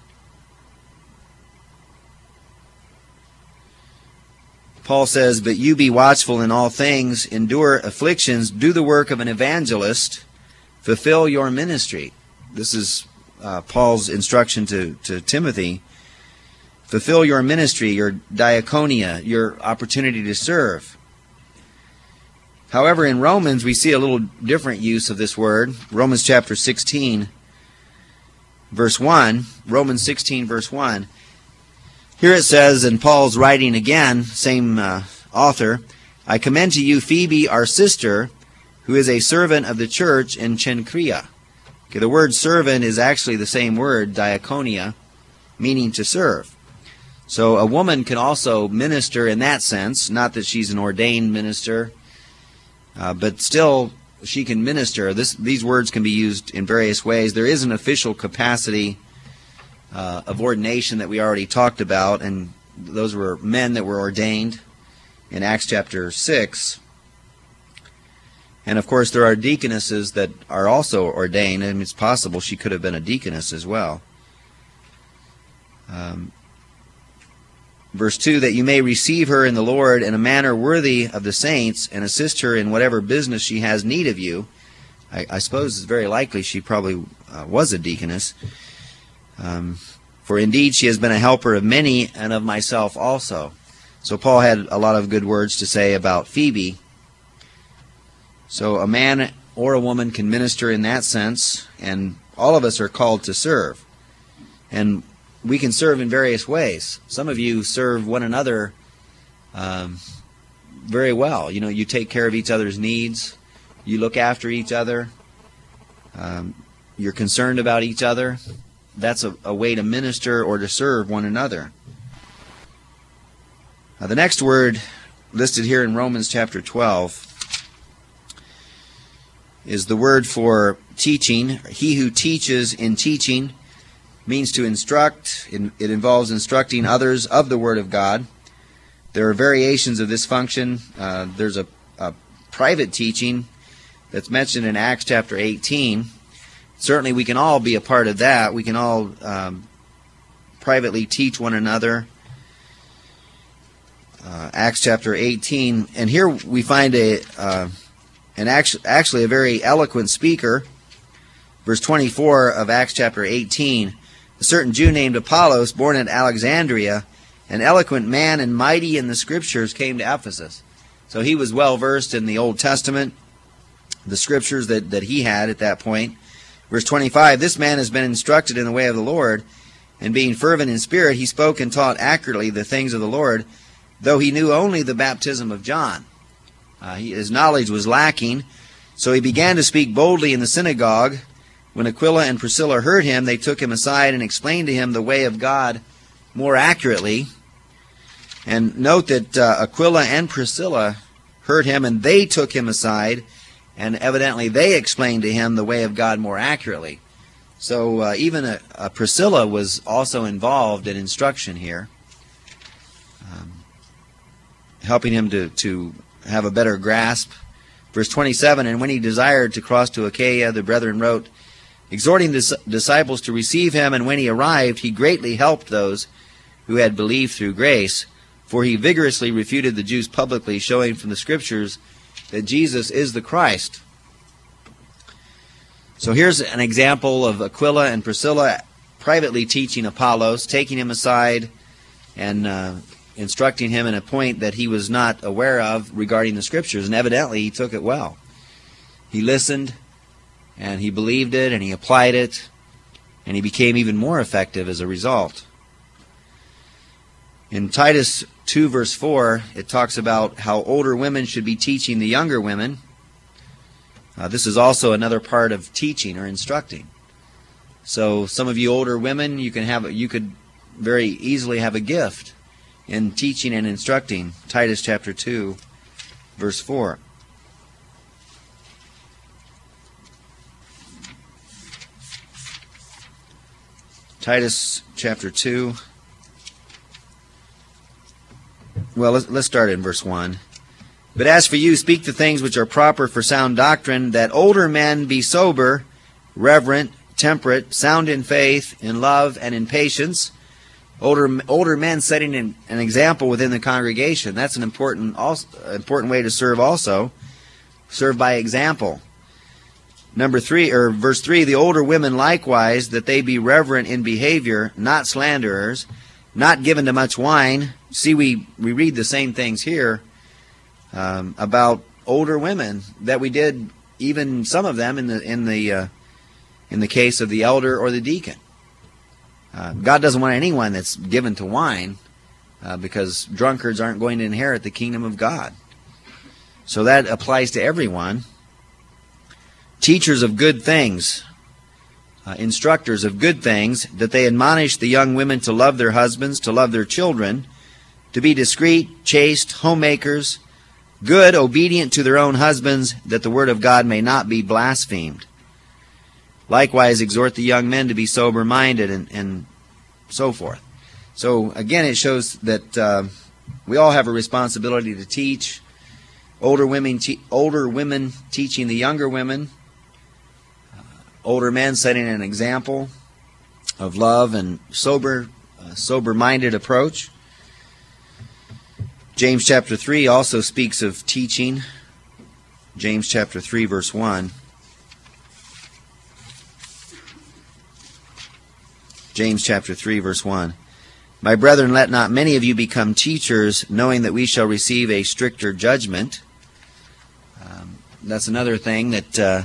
Paul says, but you be watchful in all things, endure afflictions, do the work of an evangelist, fulfill your ministry. This is uh, Paul's instruction to, to Timothy. Fulfill your ministry, your diakonia, your opportunity to serve. However, in Romans, we see a little different use of this word. Romans chapter sixteen, verse one. Romans sixteen, verse one. Here it says, and Paul's writing again, same uh, author, I commend to you Phoebe, our sister, who is a servant of the church in Cenchrea. Okay, the word servant is actually the same word, diakonia, meaning to serve. So a woman can also minister in that sense, not that she's an ordained minister, uh, but still she can minister. This, these words can be used in various ways. There is an official capacity Uh, of ordination that we already talked about, and those were men that were ordained in Acts chapter six. And of course there are deaconesses that are also ordained, and it's possible she could have been a deaconess as well. Um, verse two, that you may receive her in the Lord in a manner worthy of the saints, and assist her in whatever business she has need of you. I, I suppose it's very likely she probably uh, was a deaconess. Um, for indeed she has been a helper of many, and of myself also. So Paul had a lot of good words to say about Phoebe. So a man or a woman can minister in that sense, and all of us are called to serve. And we can serve in various ways. Some of you serve one another um, very well. You know, you take care of each other's needs. You look after each other. Um, you're concerned about each other. That's a, a way to minister or to serve one another. Now, the next word listed here in Romans chapter twelve is the word for teaching. He who teaches in teaching means to instruct. It involves instructing others of the Word of God. There are variations of this function. Uh, there's a, a private teaching that's mentioned in Acts chapter eighteen. Certainly we can all be a part of that. We can all um, privately teach one another. Uh, Acts chapter eighteen. And here we find a uh, an actually, actually a very eloquent speaker. Verse twenty-four of Acts chapter eighteen. A certain Jew named Apollos, born at Alexandria, an eloquent man and mighty in the Scriptures, came to Ephesus. So he was well versed in the Old Testament, the Scriptures that, that he had at that point. Verse twenty-five, this man has been instructed in the way of the Lord, and being fervent in spirit, he spoke and taught accurately the things of the Lord, though he knew only the baptism of John. Uh, he, his knowledge was lacking, so he began to speak boldly in the synagogue. When Aquila and Priscilla heard him, they took him aside and explained to him the way of God more accurately. And note that uh, Aquila and Priscilla heard him, and they took him aside, and evidently they explained to him the way of God more accurately. So uh, even a, a Priscilla was also involved in instruction here, um, helping him to, to have a better grasp. Verse twenty-seven, and when he desired to cross to Achaia, the brethren wrote, exhorting the disciples to receive him, and when he arrived, he greatly helped those who had believed through grace, for he vigorously refuted the Jews publicly, showing from the Scriptures that Jesus is the Christ. So here's an example of Aquila and Priscilla privately teaching Apollos, taking him aside and uh, instructing him in a point that he was not aware of regarding the Scriptures, and evidently he took it well. He listened, and he believed it, and he applied it, and he became even more effective as a result. In Titus two verse four, it talks about how older women should be teaching the younger women. Uh, this is also another part of teaching or instructing. So some of you older women, you can have you could very easily have a gift in teaching and instructing. Titus chapter two verse four. Titus chapter two. Well, let's, let's start in verse one. But as for you, speak the things which are proper for sound doctrine, that older men be sober, reverent, temperate, sound in faith, in love, and in patience. Older older men setting an, an example within the congregation. That's an important also, important way to serve also. Serve by example. Number three, or verse three, the older women likewise, that they be reverent in behavior, not slanderers, not given to much wine. See, we, we read the same things here um, about older women that we did, even some of them in the in the uh, in the case of the elder or the deacon. Uh, God doesn't want anyone that's given to wine, uh, because drunkards aren't going to inherit the kingdom of God. So that applies to everyone. Teachers of good things. Uh, instructors of good things, that they admonish the young women to love their husbands, to love their children, to be discreet, chaste, homemakers, good, obedient to their own husbands, that the word of God may not be blasphemed. Likewise, exhort the young men to be sober-minded, and, and so forth. So, again, it shows that uh, we all have a responsibility to teach. Older women, te- older women teaching the younger women. Older men setting an example of love and sober, uh, sober-minded approach. James chapter three also speaks of teaching. James chapter three verse one. James chapter three verse one. My brethren, let not many of you become teachers, knowing that we shall receive a stricter judgment. Um, that's another thing that uh,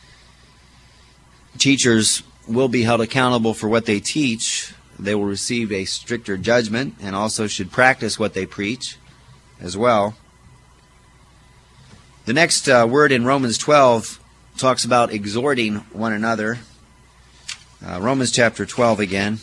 teachers will be held accountable for what they teach. They will receive a stricter judgment, and also should practice what they preach as well. The next uh, word in Romans twelve talks about exhorting one another. Uh, Romans chapter twelve again.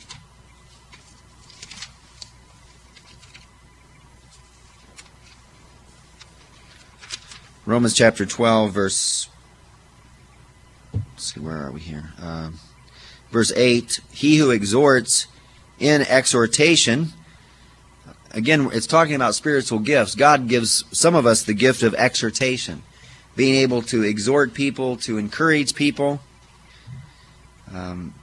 Romans chapter twelve, verse, let's see, where are we here? Uh, verse eight, he who exhorts in exhortation. Again, it's talking about spiritual gifts. God gives some of us the gift of exhortation, being able to exhort people, to encourage people, um,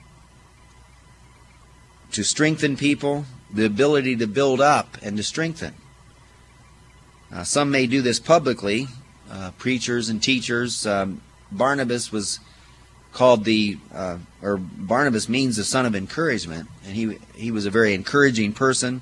to strengthen people, the ability to build up and to strengthen. Uh, some may do this publicly, uh, preachers and teachers. Um, Barnabas was called the, uh, or Barnabas means the son of encouragement, and he he was a very encouraging person.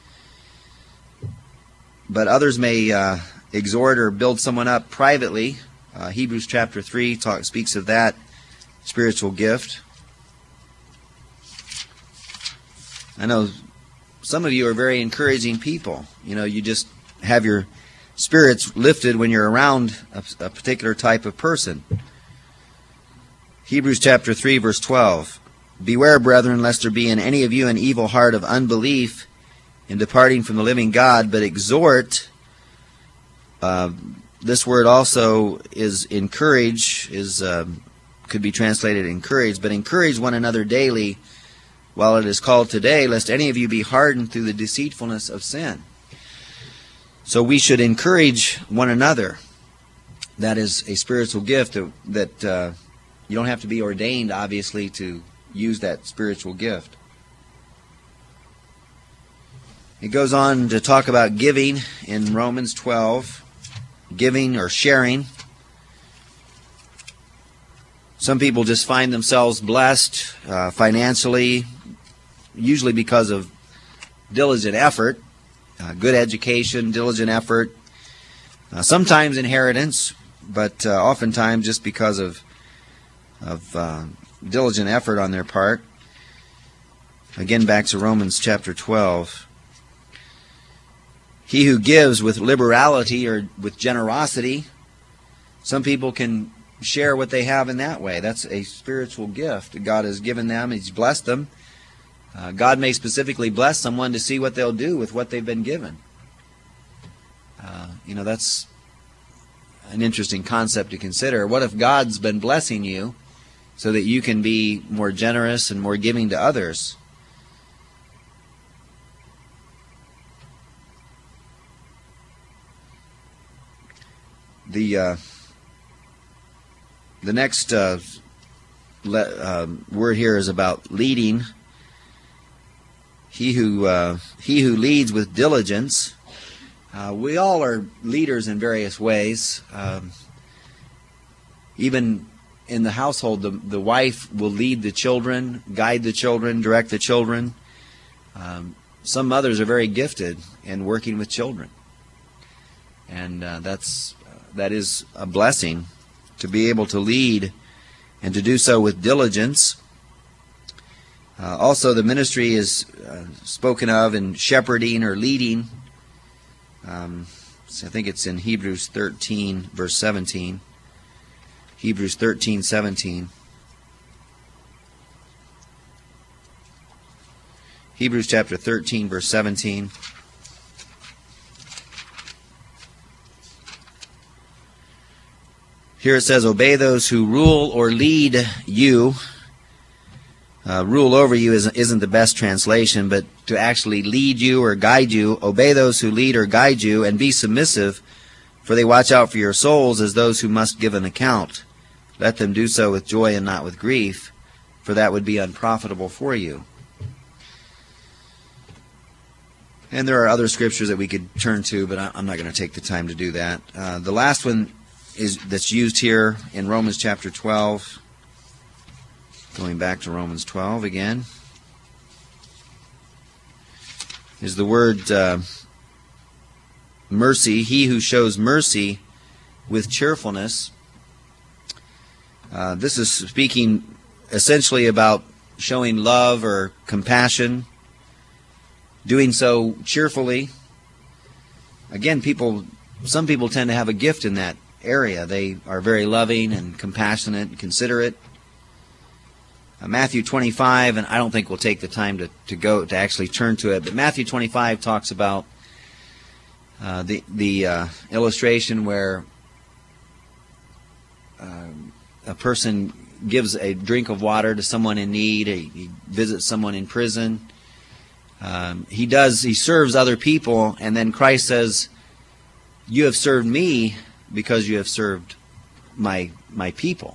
But others may uh, exhort or build someone up privately. Uh, Hebrews chapter three talk, speaks of that spiritual gift. I know some of you are very encouraging people. You know, you just have your spirits lifted when you're around a, a particular type of person. Hebrews chapter three, verse twelve. Beware, brethren, lest there be in any of you an evil heart of unbelief in departing from the living God, but exhort. Uh, this word also is encourage, is uh, could be translated encourage, but encourage one another daily while it is called today, lest any of you be hardened through the deceitfulness of sin. So we should encourage one another. That is a spiritual gift that, that uh, you don't have to be ordained, obviously, to use that spiritual gift. It goes on to talk about giving in Romans twelve, giving or sharing. Some people just find themselves blessed uh, financially, usually because of diligent effort, uh, good education, diligent effort, uh, sometimes inheritance, but uh, oftentimes just because of, of uh, diligent effort on their part. Again, back to Romans chapter twelve. He who gives with liberality or with generosity, some people can share what they have in that way. That's a spiritual gift God has given them. He's blessed them. Uh, God may specifically bless someone to see what they'll do with what they've been given. Uh, you know, that's an interesting concept to consider. What if God's been blessing you so that you can be more generous and more giving to others? The uh, the next uh, le uh, word here is about leading. He who uh, he who leads with diligence. Uh, we all are leaders in various ways. Um, even in the household, the the wife will lead the children, guide the children, direct the children. Um, some mothers are very gifted in working with children, and uh, that's. That is a blessing to be able to lead and to do so with diligence. Uh, also, the ministry is uh, spoken of in shepherding or leading. Um, so I think it's in Hebrews thirteen, verse seventeen. Hebrews thirteen, seventeen. Hebrews chapter thirteen, verse seventeen. Here it says, obey those who rule or lead you. Uh, rule over you isn't, isn't the best translation, but to actually lead you or guide you. Obey those who lead or guide you, and be submissive, for they watch out for your souls as those who must give an account. Let them do so with joy and not with grief, for that would be unprofitable for you. And there are other scriptures that we could turn to, but I'm not going to take the time to do that. Uh, the last one is that's used here in Romans chapter twelve. Going back to Romans twelve again, is the word uh, mercy. He who shows mercy with cheerfulness. Uh, this is speaking essentially about showing love or compassion, doing so cheerfully. Again, people, some people tend to have a gift in that area. They are very loving and compassionate and considerate. Uh, Matthew twenty-five, and I don't think we'll take the time to, to go to actually turn to it, but Matthew twenty-five talks about uh, the, the uh, illustration where uh, a person gives a drink of water to someone in need. He, he visits someone in prison. Um, he does, he serves other people, and then Christ says, you have served me because you have served my my people.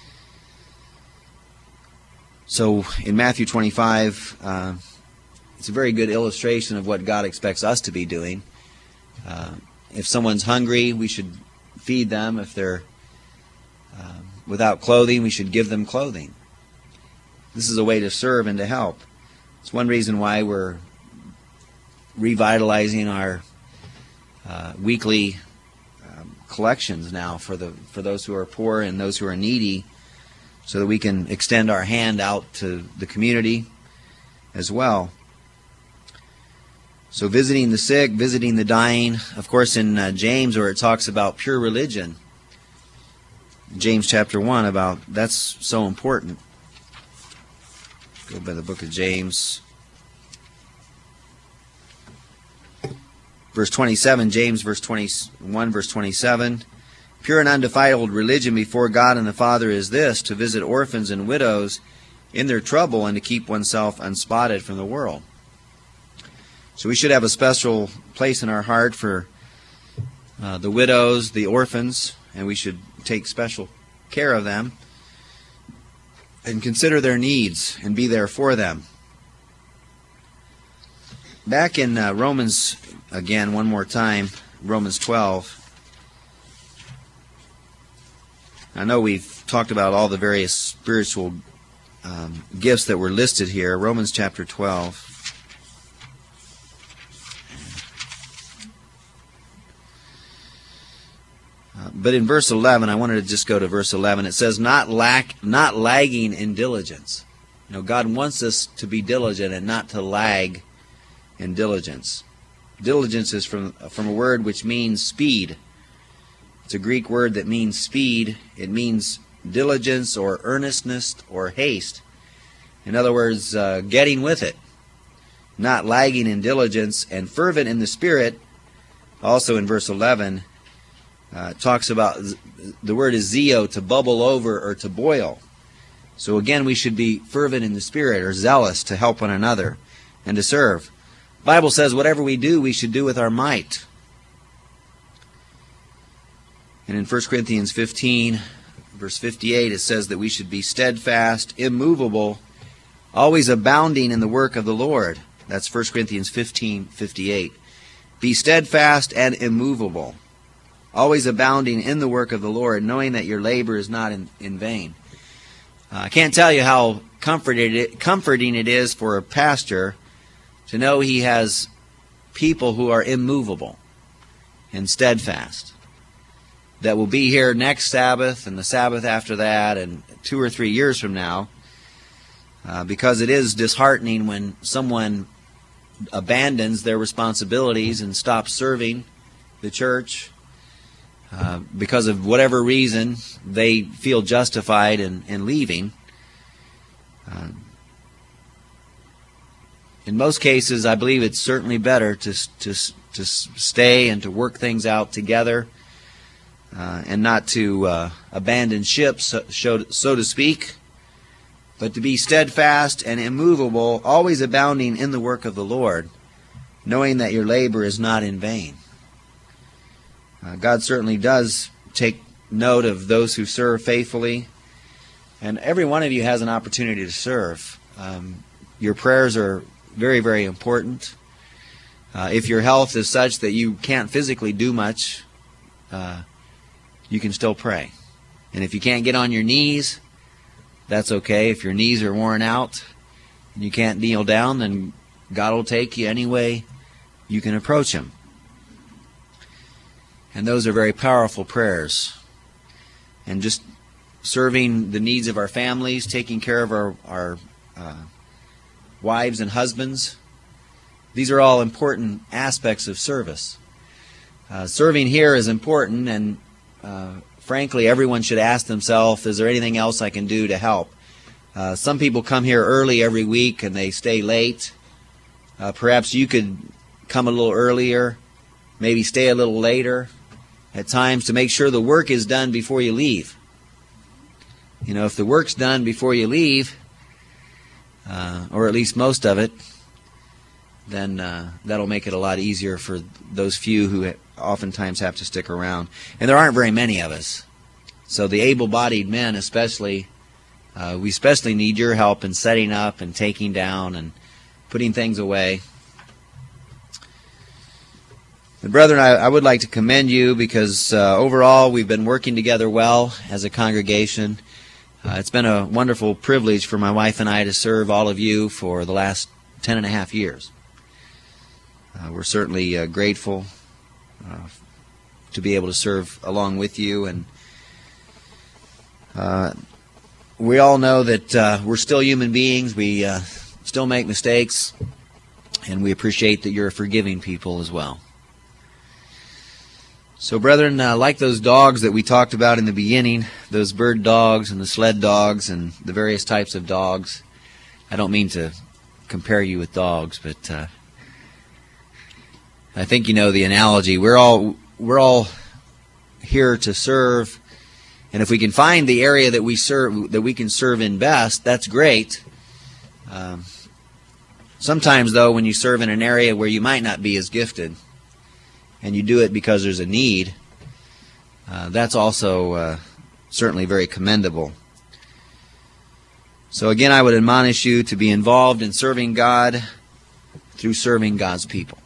So in Matthew twenty-five, uh, it's a very good illustration of what God expects us to be doing. Uh, if someone's hungry, we should feed them. If they're uh, without clothing, we should give them clothing. This is a way to serve and to help. It's one reason why we're revitalizing our uh, weekly collections now for the for those who are poor and those who are needy, so that we can extend our hand out to the community as well. So visiting the sick, visiting the dying. Of course, in uh, James, where it talks about pure religion, James chapter one, about that's so important. Go by the book of James. Verse twenty-seven, James verse twenty-one, verse twenty-seven. Pure and undefiled religion before God and the Father is this, to visit orphans and widows in their trouble and to keep oneself unspotted from the world. So we should have a special place in our heart for uh, the widows, the orphans, and we should take special care of them and consider their needs and be there for them. Back in uh, Romans, again, one more time, Romans twelve. I know we've talked about all the various spiritual um, gifts that were listed here. Romans chapter twelve. Uh, but in verse eleven, I wanted to just go to verse eleven. It says, not lack, not lagging in diligence. You know, God wants us to be diligent and not to lag in diligence. Diligence is from, from a word which means speed. It's a Greek word that means speed. It means diligence or earnestness or haste. In other words, uh, getting with it. Not lagging in diligence, and fervent in the Spirit. Also in verse eleven, uh, it talks about, the word is zeo, to bubble over or to boil. So again, we should be fervent in the Spirit, or zealous to help one another and to serve. The Bible says whatever we do, we should do with our might. And in First Corinthians fifteen, verse fifty-eight, it says that we should be steadfast, immovable, always abounding in the work of the Lord. That's First Corinthians fifteen fifty-eight. Be steadfast and immovable, always abounding in the work of the Lord, knowing that your labor is not in, in vain. Uh, I can't tell you how comforted it, comforting it is for a pastor to know he has people who are immovable and steadfast, that will be here next Sabbath and the Sabbath after that and two or three years from now, uh, because it is disheartening when someone abandons their responsibilities and stops serving the church uh, because of whatever reason they feel justified in, in leaving. Uh, in most cases, I believe it's certainly better to, to, to stay and to work things out together, Uh, and not to uh, abandon ship, so, so to speak, but to be steadfast and immovable, always abounding in the work of the Lord, knowing that your labor is not in vain. Uh, God certainly does take note of those who serve faithfully, and every one of you has an opportunity to serve. Um, your prayers are very, very important. Uh, if your health is such that you can't physically do much, uh, you can still pray. And if you can't get on your knees, that's okay. If your knees are worn out and you can't kneel down, then God will take you anyway you can approach Him. And those are very powerful prayers. And just serving the needs of our families, taking care of our, our uh, wives and husbands, these are all important aspects of service. Uh, serving here is important, and Uh, frankly, everyone should ask themselves, is there anything else I can do to help? Uh, some people come here early every week and they stay late. Uh, perhaps you could come a little earlier, maybe stay a little later at times to make sure the work is done before you leave. You know, if the work's done before you leave, uh, or at least most of it, then uh, that'll make it a lot easier for those few who oftentimes have to stick around. And there aren't very many of us. So the able-bodied men especially, uh, we especially need your help in setting up and taking down and putting things away. And brethren, I, I would like to commend you because uh, overall we've been working together well as a congregation. Uh, it's been a wonderful privilege for my wife and I to serve all of you for the last ten and a half years. Uh, we're certainly uh, grateful uh, to be able to serve along with you, and uh, we all know that uh, we're still human beings. We uh, still make mistakes. And we appreciate that you're a forgiving people as well. So, brethren, uh, like those dogs that we talked about in the beginning, those bird dogs and the sled dogs and the various types of dogs, I don't mean to compare you with dogs, but uh, I think you know the analogy. We're all we're all here to serve, and if we can find the area that we serve that we can serve in best, that's great. Um, sometimes, though, when you serve in an area where you might not be as gifted, and you do it because there's a need, uh, that's also uh, certainly very commendable. So again, I would admonish you to be involved in serving God through serving God's people.